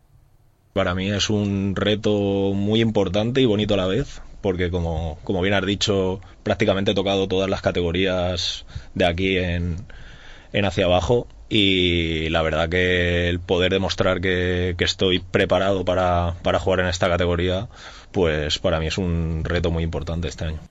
Para mí es un reto muy importante y bonito a la vez, porque como bien has dicho, prácticamente he tocado todas las categorías de aquí en hacia abajo, y la verdad que el poder demostrar que estoy preparado para jugar en esta categoría, pues para mí es un reto muy importante este año.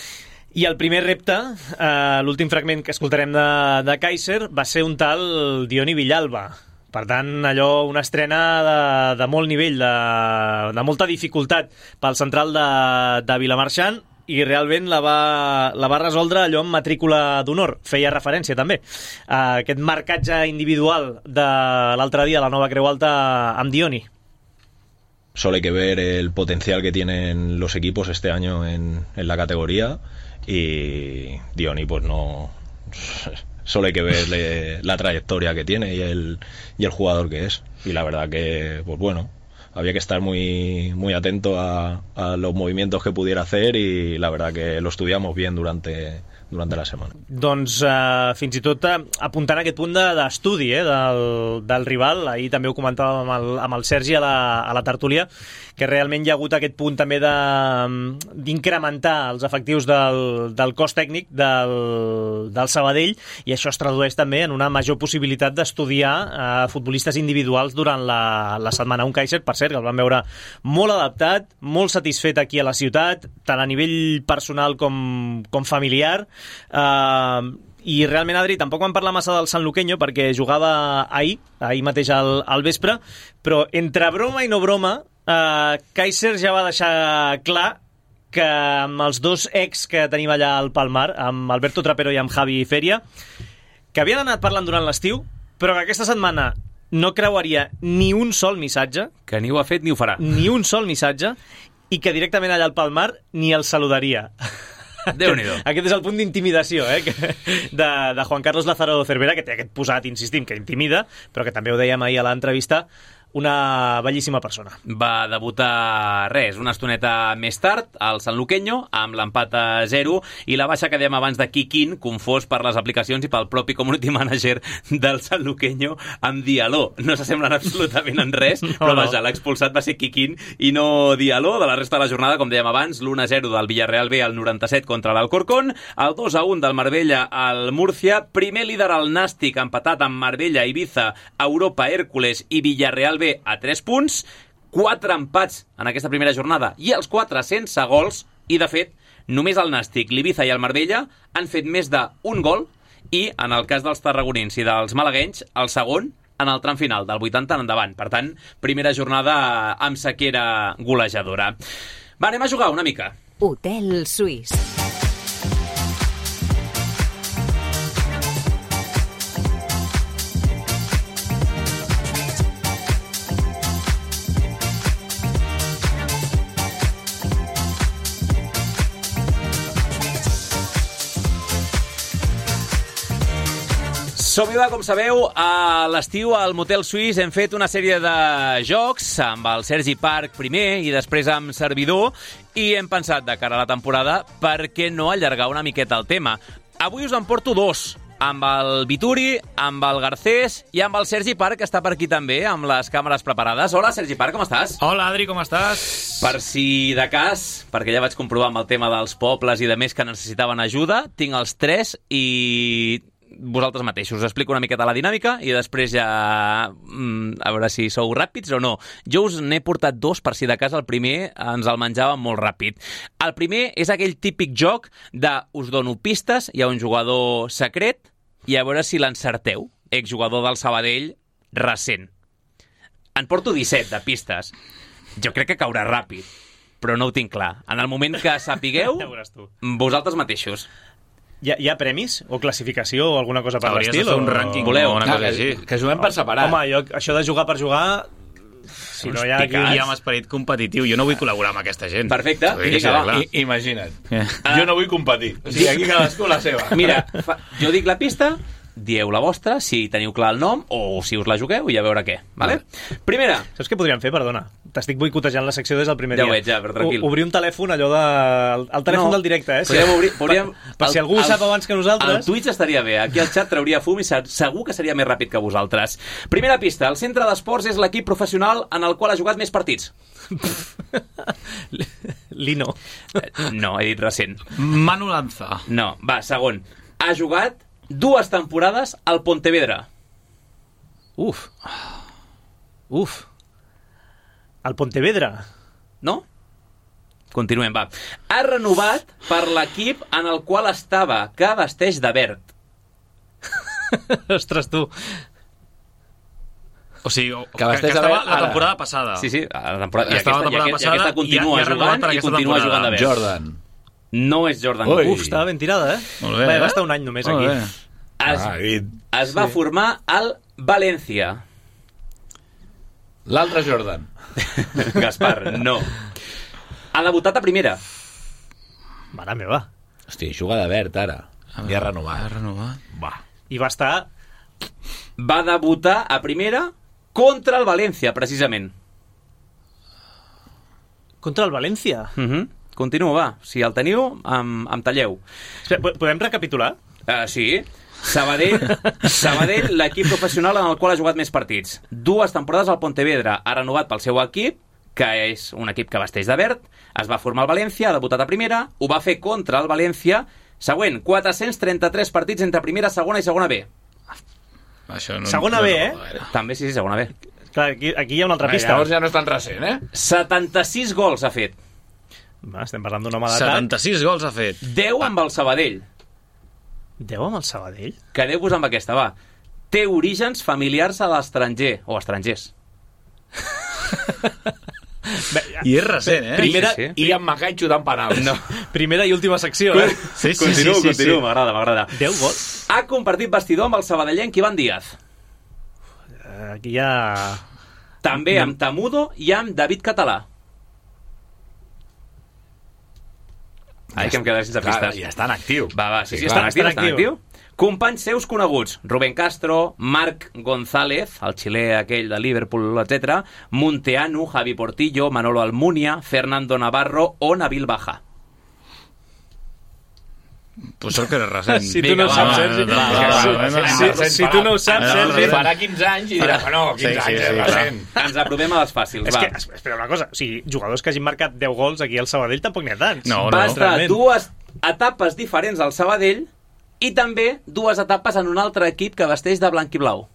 I el primer repte, l'últim fragment que escoltarem de Kaiser, va ser un tal Dioni Villalba. Per tant, allò, una estrena de molt nivell, de molta dificultat pel central de Vilamarxant, i realment la va resoldre allò amb matrícula d'honor. Feia referència també a aquest marcatge individual de l'altre dia a la Nova Creu Alta amb Dioni. Solo hay que ver el potencial que tienen los equipos este año en la categoría, y Dioni pues no... Solo hay que ver la trayectoria que tiene y el jugador que es. Y la verdad que, pues bueno, había que estar muy, muy atento a los movimientos que pudiera hacer, y la verdad que lo estudiamos bien durante la setmana. Doncs fins i tot apuntant aquest punt d'estudi del rival, ahir també ho comentàvem amb el Sergi a la tertúlia, que realment hi ha hagut aquest punt també d'incrementar els efectius del cos tècnic del Sabadell, i això es tradueix també en una major possibilitat d'estudiar futbolistes individuals durant la setmana. Un Kaiser, per cert, que el vam veure molt adaptat, molt satisfet aquí a la ciutat, tant a nivell personal com familiar. I realment, Adri, tampoc vam parlar massa del sanluqueño perquè jugava ahir mateix al vespre, però entre broma i no broma, Kaiser ja va deixar clar que amb els dos ex que tenim allà al Palmar, amb Alberto Trapero i amb Javi Feria, que havien anat parlant durant l'estiu, però que aquesta setmana no creuaria ni un sol missatge, que ni ho ha fet ni ho farà, ni un sol missatge, i que directament allà al Palmar ni el saludaria. Déu-n'hi-do. Aquest és el punt d'intimidació de Juan Carlos Lázaro Cervera, que té aquest posat, insistim, que intimida, però que també ho dèiem ahir a l'entrevista, una bellíssima persona. Va debutar una estoneta més tard al Sanluqueño amb l'empat a 0 i la baixa que dèiem abans de Kikín, confós per les aplicacions i pel propi community manager del Sanluqueño amb Diallo. No s'assemblen absolutament en res, però vaja, l'expulsat va ser Kikín i no Diallo. De la resta de la jornada, com dèiem abans, l'1-0 del Villarreal B al 97 contra l'Alcorcón, el 2-1 del Marbella al Múrcia, primer líder al Nàstic, empatat amb Marbella, Ibiza, Europa, Hércules i Villarreal B a 3 punts, 4 empats en aquesta primera jornada i els 4 sense gols, i de fet només el Nàstic, l'Ibiza i el Marbella han fet més d'un gol, i en el cas dels tarragonins i dels malaguenys, el segon en el tram final del 80 en endavant. Per tant, primera jornada amb sequera golejadora. Va, anem a jugar una mica. Hotel Suís. Som-hi, com sabeu, a l'estiu al Motel Suís hem fet una sèrie de jocs amb el Sergi Parc primer i després amb servidor, i hem pensat de cara a la temporada per què no allargar una miqueta el tema. Avui us en porto 2. amb el Vituri, amb el Garcés i amb el Sergi Parc, que està per aquí també, amb les càmeres preparades. Hola, Sergi Parc, com estàs? Hola, Adri, com estàs? Per si de cas, perquè ja vaig comprovar amb el tema dels pobles i de més que necessitaven ajuda, tinc els 3 i vosaltres mateixos. Us explico una miqueta la dinàmica i després ja a veure si sou ràpids o no. Jo us n'he portat 2 per si de cas el primer ens el menjàvem molt ràpid. El primer és aquell típic joc de us dono pistes, hi ha un jugador secret i a veure si l'encerteu. Exjugador del Sabadell recent. En porto 17 de pistes. Jo crec que caurà ràpid, però no ho tinc clar. En el moment que sapigueu, vosaltres mateixos. Hi ha premis o classificació o alguna cosa per l'estil? Hauries de fer un rànquing o una cosa així. Que juguem per separat. Home, això de jugar per jugar... Si no hi ha aquí... Hi ha amb esperit competitiu. Jo no vull col·laborar amb aquesta gent. Perfecte. Imagina't. Jo no vull competir. O sigui, aquí cadascú la seva. Mira, jo dic la pista, dieu la vostra, si teniu clar el nom, o si us la jugueu i a veure què. Vale? Primera. Saps què podríem fer? Perdona. T'estic boicotejant la secció des del primer dia. Ja ho veig, ja, però tranquil. Obrir un telèfon, allò de... El telèfon del directe, eh? Per si algú ho sap abans que nosaltres... El Twitch estaria bé. Aquí el xat trauria fum i segur que seria més ràpid que vosaltres. Primera pista. El centre d'esports és l'equip professional en el qual ha jugat més partits. Lino. No, he dit recent. Manu Lanza. No, va, segon. Ha jugat 2 temporades al Pontevedra. Uf. Al Pontevedra? No? Continuem, va. Ha renovat per l'equip en el qual estava, que vesteix de verd. Ostres, tu. O sigui, que estava la temporada passada. Sí, la temporada, i aquesta continua jugant i continua jugant de verd. Jordan. No és Jordan. Uf, estava ben tirada, eh? Molt bé, va estar un any només aquí. Es va formar al València. L'altre Jordan. Gaspar, no. Ha debutat a primera. Mare meva. Hòstia, juga de verd ara. I ha renovat. Va. I va estar... Va debutar a primera contra el València, precisament. Contra el València? Continuo, va. Si el teniu, em talleu. Podem recapitular? Sí. Sabadell, l'equip professional en el qual ha jugat més partits. 2 temporades al Pontevedra. Ha renovat pel seu equip, que és un equip que vesteix de verd. Es va formar al València, ha debutat a primera. Ho va fer contra el València. Següent, 433 partits entre primera, segona i segona B. Segona B, eh? També, sí, segona B. Clar, aquí hi ha una altra pista. Llavors ja no és tan recent, eh? 76 gols ha fet. Estem parlant d'un home d'edat. 76 gols ha fet. 10 amb el Sabadell. 10 amb el Sabadell? Quedeu-vos amb aquesta, va. Té orígens familiars a l'estranger, o estrangers. I és recent, eh? Primera, sí. I amb Macai xutant penals. No. Primera i última secció, eh? Sí. Continuo, m'agrada. 10 gols. Ha compartit vestidor amb el sabadellenc Ivan Díaz. Aquí hi ha... També amb Tamudo i amb David Català. Ai, que em quedaré sense pistes. Ja està en actiu. Va, sí, està en actiu. Companys seus coneguts: Rubén Castro, Marc González, el xilè aquell de Liverpool, etc., Munteanu, Javi Portillo, Manolo Almunia, Fernando Navarro o Nabil Baja. Pues sort que eres recent. Si tu no ho saps, Sergi. Si tu no ho saps, Sergi. Farà 15 anys i dirà, no, 15 anys és recent. Ens aprovem a les fàcils, va. va. És que, espera una cosa, o sigui, jugadors que hagin marcat 10 gols aquí al Sabadell tampoc n'hi ha tants. Va estar 2 etapes diferents al Sabadell i també 2 etapes en un altre equip que vesteix de blanc i blau.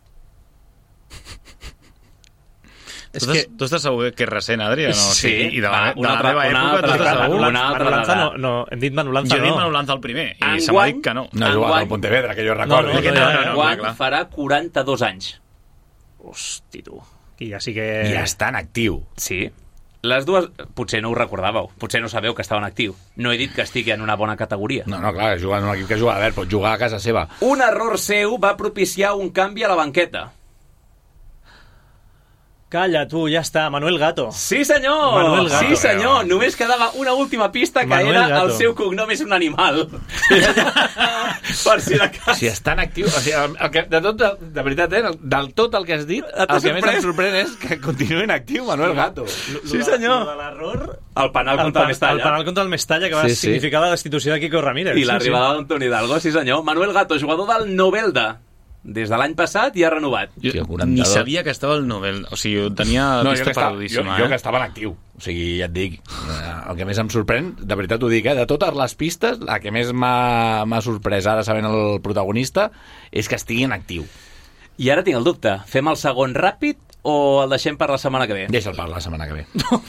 Tu estàs segur que és recent, Adri? No? Sí. I de la meva època, tu estàs segur? Manu Lanza no, hem dit Manu Lanza, jo he dit Manu Lanza el primer, i se m'ha dit que no. No ha jugat al Pontevedra, que jo recordo. Enguany farà 42 anys. Hosti, tu. I ja sí que... I està en actiu. Sí. Les dues, potser no ho recordàveu, potser no sabeu que estava en actiu. No he dit que estigui en una bona categoria. No, clar, jugant en un equip que juga a verd, pot jugar a casa seva. Un error seu va propiciar un canvi a la banqueta. Calla, tu, ja està. Manuel Gato. Sí, senyor! Manuel Gato. Sí, senyor! Només quedava una última pista, que Manuel era Gato. el seu cognom és un animal. Per si de cas. Si està en actiu... O sigui, de veritat, del tot el que has dit, el que més em sorprèn és que continua en actiu Manuel Gato. Sí, senyor. Lo de l'error... El penal contra el Mestalla. El penal contra el Mestalla, que va significar la destitució de Quico Ramírez. I l'arribada d'Antoni Hidalgo, sí senyor. Manuel Gato, jugador del Novelda. Des de l'any passat i ha renovat. Jo ni sabia que estava al Nobel. O sigui, ho tenia vista perdudíssima. Jo que estava en actiu. O sigui, ja et dic, el que més em sorprèn, de veritat ho dic, de totes les pistes, la que més m'ha sorprès ara sabent el protagonista és que estigui en actiu. I ara tinc el dubte. Fem el segon ràpid o el deixem per la setmana que ve? Deixa'l per la setmana que ve.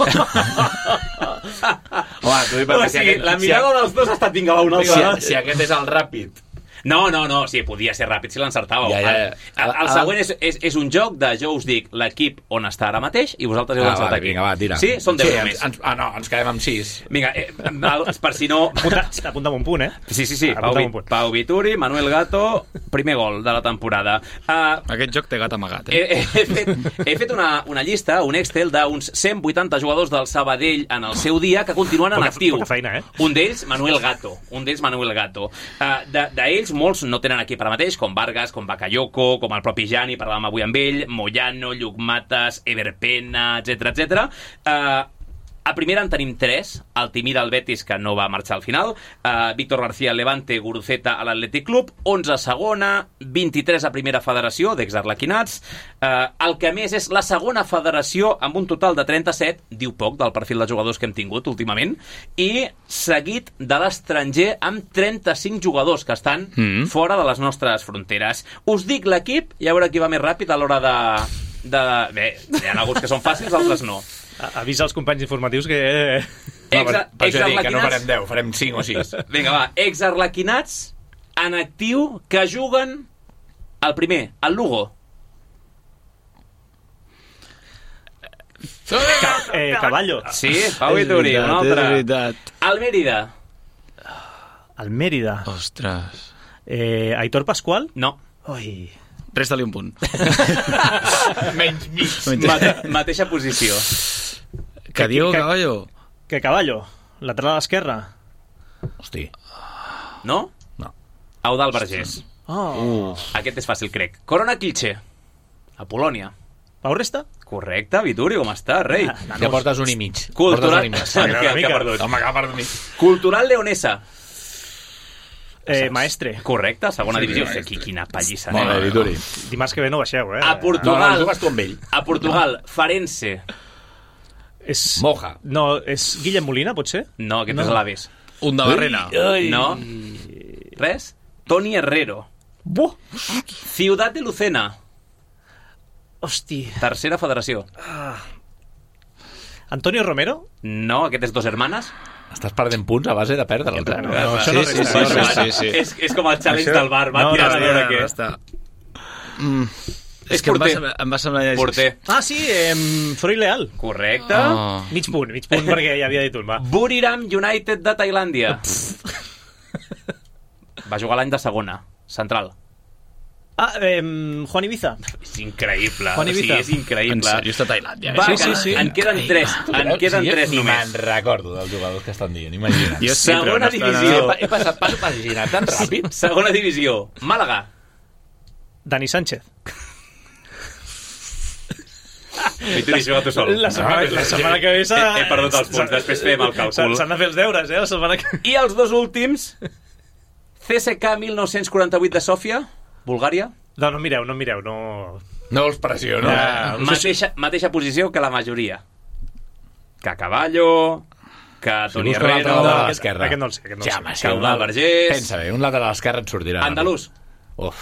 Home, tu o sigui, la mirada dels dos ha estat vinga, va, una altra. Si aquest és el ràpid. No, sí, podia ser ràpid si l'encertàveu. Ja. El següent és un joc de jo us dic l'equip on està ara mateix i vosaltres heu d'encertar aquí. Vinga, va, tira. Sí? Són 10 només. No, ens quedem amb 6. Vinga, per si no... Apunta un punt, eh? Sí. Pau Vituri, Manuel Gato, primer gol de la temporada. Aquest joc té gat amagat, eh? He fet una llista, un Excel d'uns 180 jugadors del Sabadell en el seu dia que continuen en actiu. Poca feina, eh? Un d'ells, Manuel Gato. D'ells, molts no tenen equip ara mateix, com Vargas, com Bakayoko, com el propi Jani, parlàvem avui amb ell, Moyano, Lluc Matas, Everpena, etc. A primera en tenim 3, el Timí del Betis, que no va marxar al final, Víctor García al Levante, Guruceta a l'Atlètic Club, 11 a segona, 23 a primera federació, d'ex-arlequinats, el que més és la segona federació amb un total de 37, diu poc del perfil de jugadors que hem tingut últimament, i seguit de l'estranger amb 35 jugadors que estan fora de les nostres fronteres. Us dic l'equip i a veure qui va més ràpid a l'hora de... Bé, hi ha alguns que són fàcils, altres no. Avisa els companys informatius que... Per això dic que no farem 10, farem 5 o 6. Vinga, va, ex-arlequinats en actiu que juguen el primer, el Lugo. Caballo. Sí, Pau Vituri, un altre. El Mérida. Ostres. Aitor Pascual? No. Oi... Resta-li un punt. Menys mig. Mateixa posició. Que Diego Caballo. Que Caballo? Lateral esquerra? Hosti. No? No. Eudald Vergés. Aquest és fàcil, crec. Corona Kilche. A Polònia. Pau Resta? Correcte, Vituri, com està, rei? Ja portes un i mig. Cultural... Que ha perdut. Home, que ha perdut. Cultural Leonesa. Maestre. Correcte, segona divisió. Quina pallissa. Molt bé, Vituri. Dimarts que ve no baixeu, eh? A Portugal. No, jugues tu amb ell. A Portugal, Farense. Moja. No, és Guillem Molina, pot ser? No, aquest és l'Aves. Un de Barrena. No. Res? Toni Herrero. Ciudad de Lucena. Hosti. Tercera federació. Antonio Romero? No, aquest és Dos Hermanes. Estàs perdent punts a base de perdre'l. Sí. És com el challenge del bar. Va tirar a veure què. És que em va semblar... Porter. Sí, Freud Leal. Correcte. Mig punt perquè ja havia dit un, va. Buriram United de Tailàndia. Va jugar l'any de segona. Central. Juan Ibiza. És increïble. Juan Ibiza. Sí, és increïble. En sèrio, està a Tailàndia. Sí. En queden 3. En queden 3 Ni només. me'n recordo dels jugadors que estan dient, imagina't. Segona divisió. He passat pàgina tan ràpid. Segona divisió. Màlaga. Dani Sánchez. Vituri, juga tu sol. La setmana que ve he perdut els punts, després fem el càlcul. S'han de fer els deures, la setmana que... I els dos últims, CSKA 1948 de Sòfia, Bulgària. No mireu, no... No us pressió, no? Mateixa posició que la majoria. Que Caballo, que Toni Herrero... Aquest no el sé. Que Eudald Vergés... Pensa bé, un lateral esquerre et sortirà. Andalús. Uf.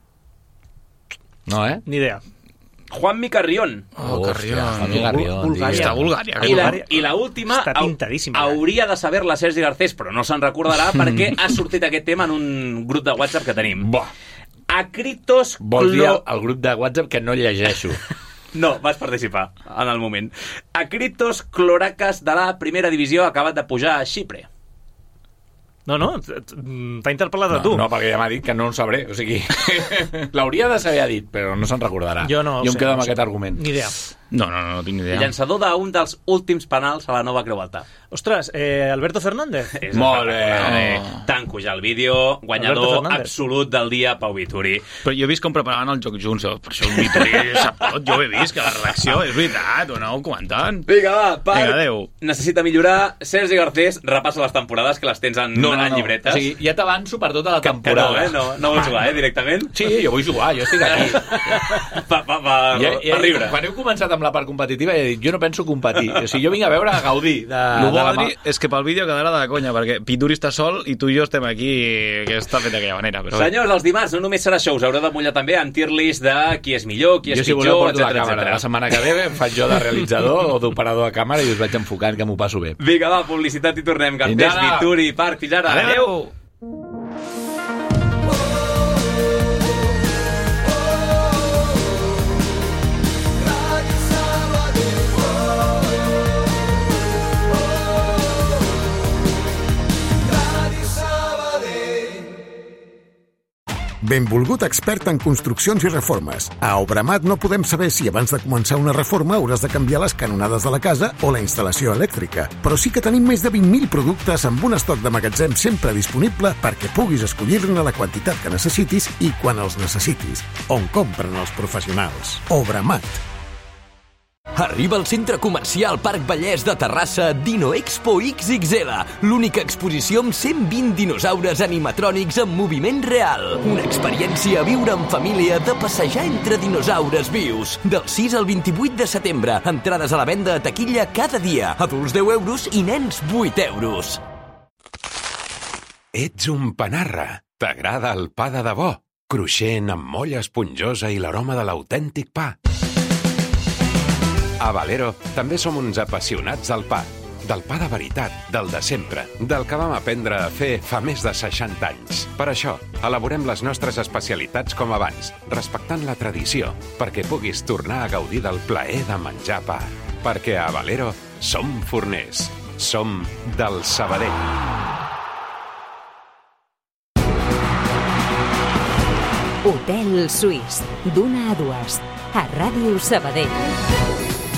No, Ni idea. Juanmi Carrión. Carrión. Està a Bulgària. I l'última està pintadíssima. Hauria de saber-la Sergi Garcés, però no se'n recordarà perquè ha sortit aquest tema en un grup de WhatsApp que tenim. Acritos... Vols dir el grup de WhatsApp que no llegeixo. No, vas participar en el moment. Acritos Cloracas de la primera divisió ha acabat de pujar a Xipre. No, t'ha interpel·lat a tu. No, perquè ja m'ha dit que no ho sabré. O sigui, l'hauria de saber dit, però no se'n recordarà. Jo no em quedo amb aquest argument. Ni idea. No tinc ni idea. Llançador d'un dels últims penals a la nova Creu Alta. Ostres, Alberto Fernández. Molt bé. Tanco ja el vídeo. Guanyador absolut del dia, Pau Vituri. Però jo he vist com preparaven el joc junts. Per això el Vituri sap tot. Jo ho he vist, que la redacció és veritat. Ho aneu comentant. Vinga, va, Vinga, adéu. Necessita millorar. Sergi Garcés, repassa les temporades, que les tens en llibretes. O sigui, ja t'avanço per tota la temporada. No vols jugar, directament? Sí, jo vull jugar, jo estic aquí. Per riure. Quan heu començat amb la part competitiva, he dit, jo no penso competir. O sigui, jo vinc a veure a gaudir de la mà. És que pel vídeo quedarà de conya, perquè Vituri està sol i tu i jo estem aquí, que està fet d'aquella manera. Però senyors, els dimarts no només serà això, us haureu de mullar també amb tier list de qui és millor, qui és pitjor, Jo, si voleu, porto la càmera. La setmana que ve faig jo de realitzador o d'operador de càmera i us vaig enfocant, que m'ho passo bé. Vinga, va, publicitat i tornem. Garcés, Vituri, Parc, fins ara. Adéu! Benvolgut expert en construccions i reformes. A Obramat no podem saber si abans de començar una reforma hauràs de canviar les canonades de la casa o la instal·lació elèctrica. Però sí que tenim més de 20.000 productes amb un estoc de magatzem sempre disponible perquè puguis escollir-ne la quantitat que necessitis i quan els necessitis. On compren els professionals. Obramat. Arriba al centre comercial Parc Vallès de Terrassa Dino Expo XXL, l'única exposició amb 120 dinosaures animatrònics en moviment real. Una experiència a viure en família, de passejar entre dinosaures vius. Del 6 al 28 de setembre, entrades a la venda a taquilla cada dia. Adults 10 euros i nens 8 euros. Ets un panarra. T'agrada el pa de debò? Cruixent, amb molla esponjosa i l'aroma de l'autèntic pa. A Valero també som uns apassionats del pa de veritat, del de sempre, del que vam aprendre a fer fa més de 60 anys. Per això, elaborem les nostres especialitats com abans, respectant la tradició, perquè puguis tornar a gaudir del plaer de menjar pa. Perquè a Valero som forners, som del Sabadell. Hotel Suís, d'una a dues, a Ràdio Sabadell.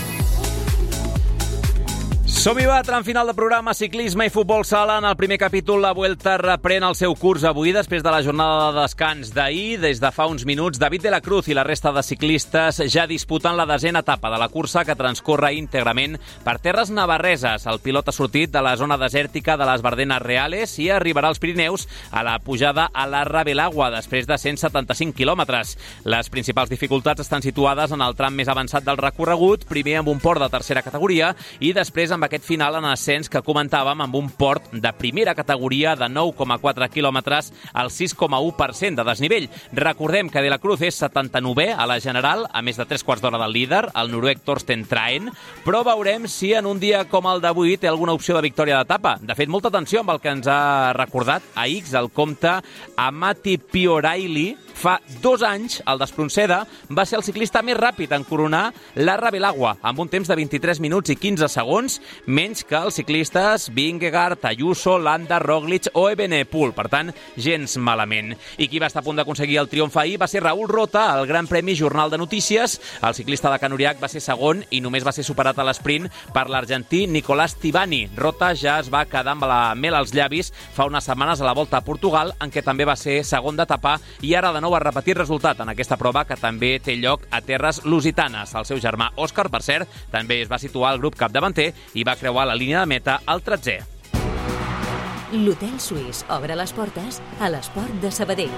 Som-hi, va, tram final de programa, ciclisme i futbol sala. En el primer capítol, la Vuelta reprèn el seu curs avui, després de la jornada de descans d'ahir. Des de fa uns minuts, David de la Cruz i la resta de ciclistes ja disputen la 10a etapa de la cursa, que transcorre íntegrament per terres navarreses. El pilot ha sortit de la zona desèrtica de les Bardenes Reales i arribarà als Pirineus a la pujada a la Ravelagua, després de 175 quilòmetres. Les principals dificultats estan situades en el tram més avançat del recorregut, primer amb un port de tercera categoria i després amb aquest final en ascens que comentàvem, amb un port de primera categoria de 9,4 quilòmetres al 6,1% de desnivell. Recordem que De la Cruz és 79è a la general, a més de 3/4 d'hora del líder, el noruec Torsten Traen, però veurem si en un dia com el d'avui té alguna opció de victòria d'etapa. De fet, molta atenció amb el que ens ha recordat a X el compte Amati Pioraili. Fa 2 anys, el d'Espronceda va ser el ciclista més ràpid en coronar la Ravelagua, amb un temps de 23 minuts i 15 segons, menys que els ciclistes Vingegaard, Ayuso, Landa, Roglic o Evenepoel. Per tant, gens malament. I qui va estar a punt d'aconseguir el triomf ahir va ser Raül Rota, al Gran Premi Jornal de Notícies. El ciclista de Canuriac va ser segon i només va ser superat a l'esprint per l'argentí Nicolás Tibani. Rota ja es va quedar amb la mel als llavis fa unes setmanes a la Volta a Portugal, en què també va ser segon d'etapa i ara de nou a repetir resultat en aquesta prova, que també té lloc a terres lusitanes. El seu germà Òscar, per cert, també es va situar al grup capdavanter i va creuar la línia de meta al 13è. L'Hotel Suís obre les portes a l'esport de Sabadell.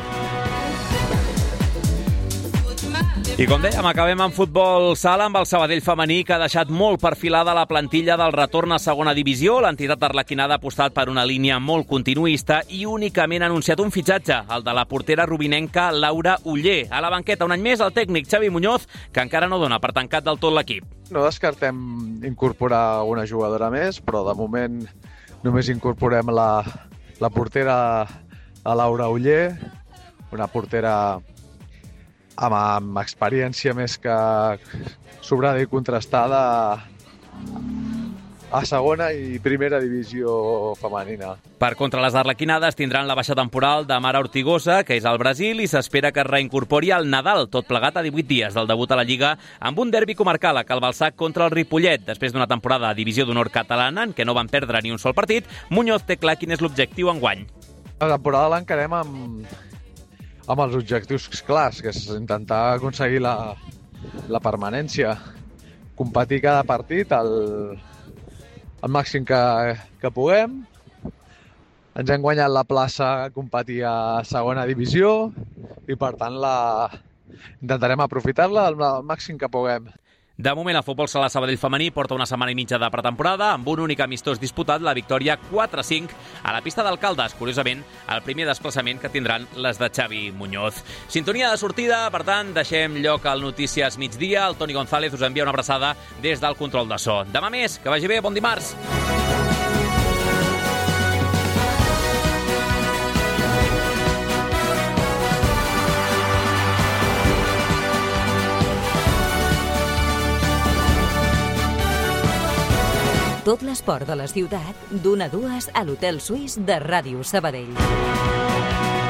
I com dèiem, acabem amb futbol sala amb el Sabadell femení, que ha deixat molt perfilada la plantilla del retorn a segona divisió. L'entitat arlequinada ha apostat per una línia molt continuista i únicament ha anunciat un fitxatge, el de la portera rubinenca Laura Uller. A la banqueta, un any més, el tècnic Xavi Muñoz, que encara no dona per tancat del tot l'equip. No descartem incorporar una jugadora més, però de moment només incorporem la portera a Laura Uller, una portera amb experiència més que sobrada i contrastada a segona i primera divisió femenina. Per contra, les arlequinades tindran la baixa temporal de Mara Ortigosa, que és al Brasil, i s'espera que es reincorpori al Nadal, tot plegat a 18 dies del debut a la Lliga, amb un derbi comarcal a Calbalsac contra el Ripollet. Després d'una temporada a Divisió d'Honor catalana, en què no van perdre ni un sol partit, Muñoz té clar quin és l'objectiu enguany. La temporada l'encarem amb els objectius clars, que és intentar aconseguir la permanència, competir cada partit el màxim que puguem. Ens hem guanyat la plaça a competir a segona divisió i, per tant, intentarem aprofitar-la al màxim que puguem. De moment, el futbol sala Sabadell femení porta una setmana i mitja de pretemporada amb un únic amistós disputat, la victòria 4-5 a la pista d'Alcaldes. Curiosament, el primer desplaçament que tindran les de Xavi Muñoz. Sintonia de sortida, per tant, deixem lloc al Notícies Migdia. El Toni González us envia una abraçada des del control de so. Demà més, que vagi bé, bon dimarts! Tot l'esport de la ciutat, d'1 a 2 a l'Hotel Suís de Ràdio Sabadell.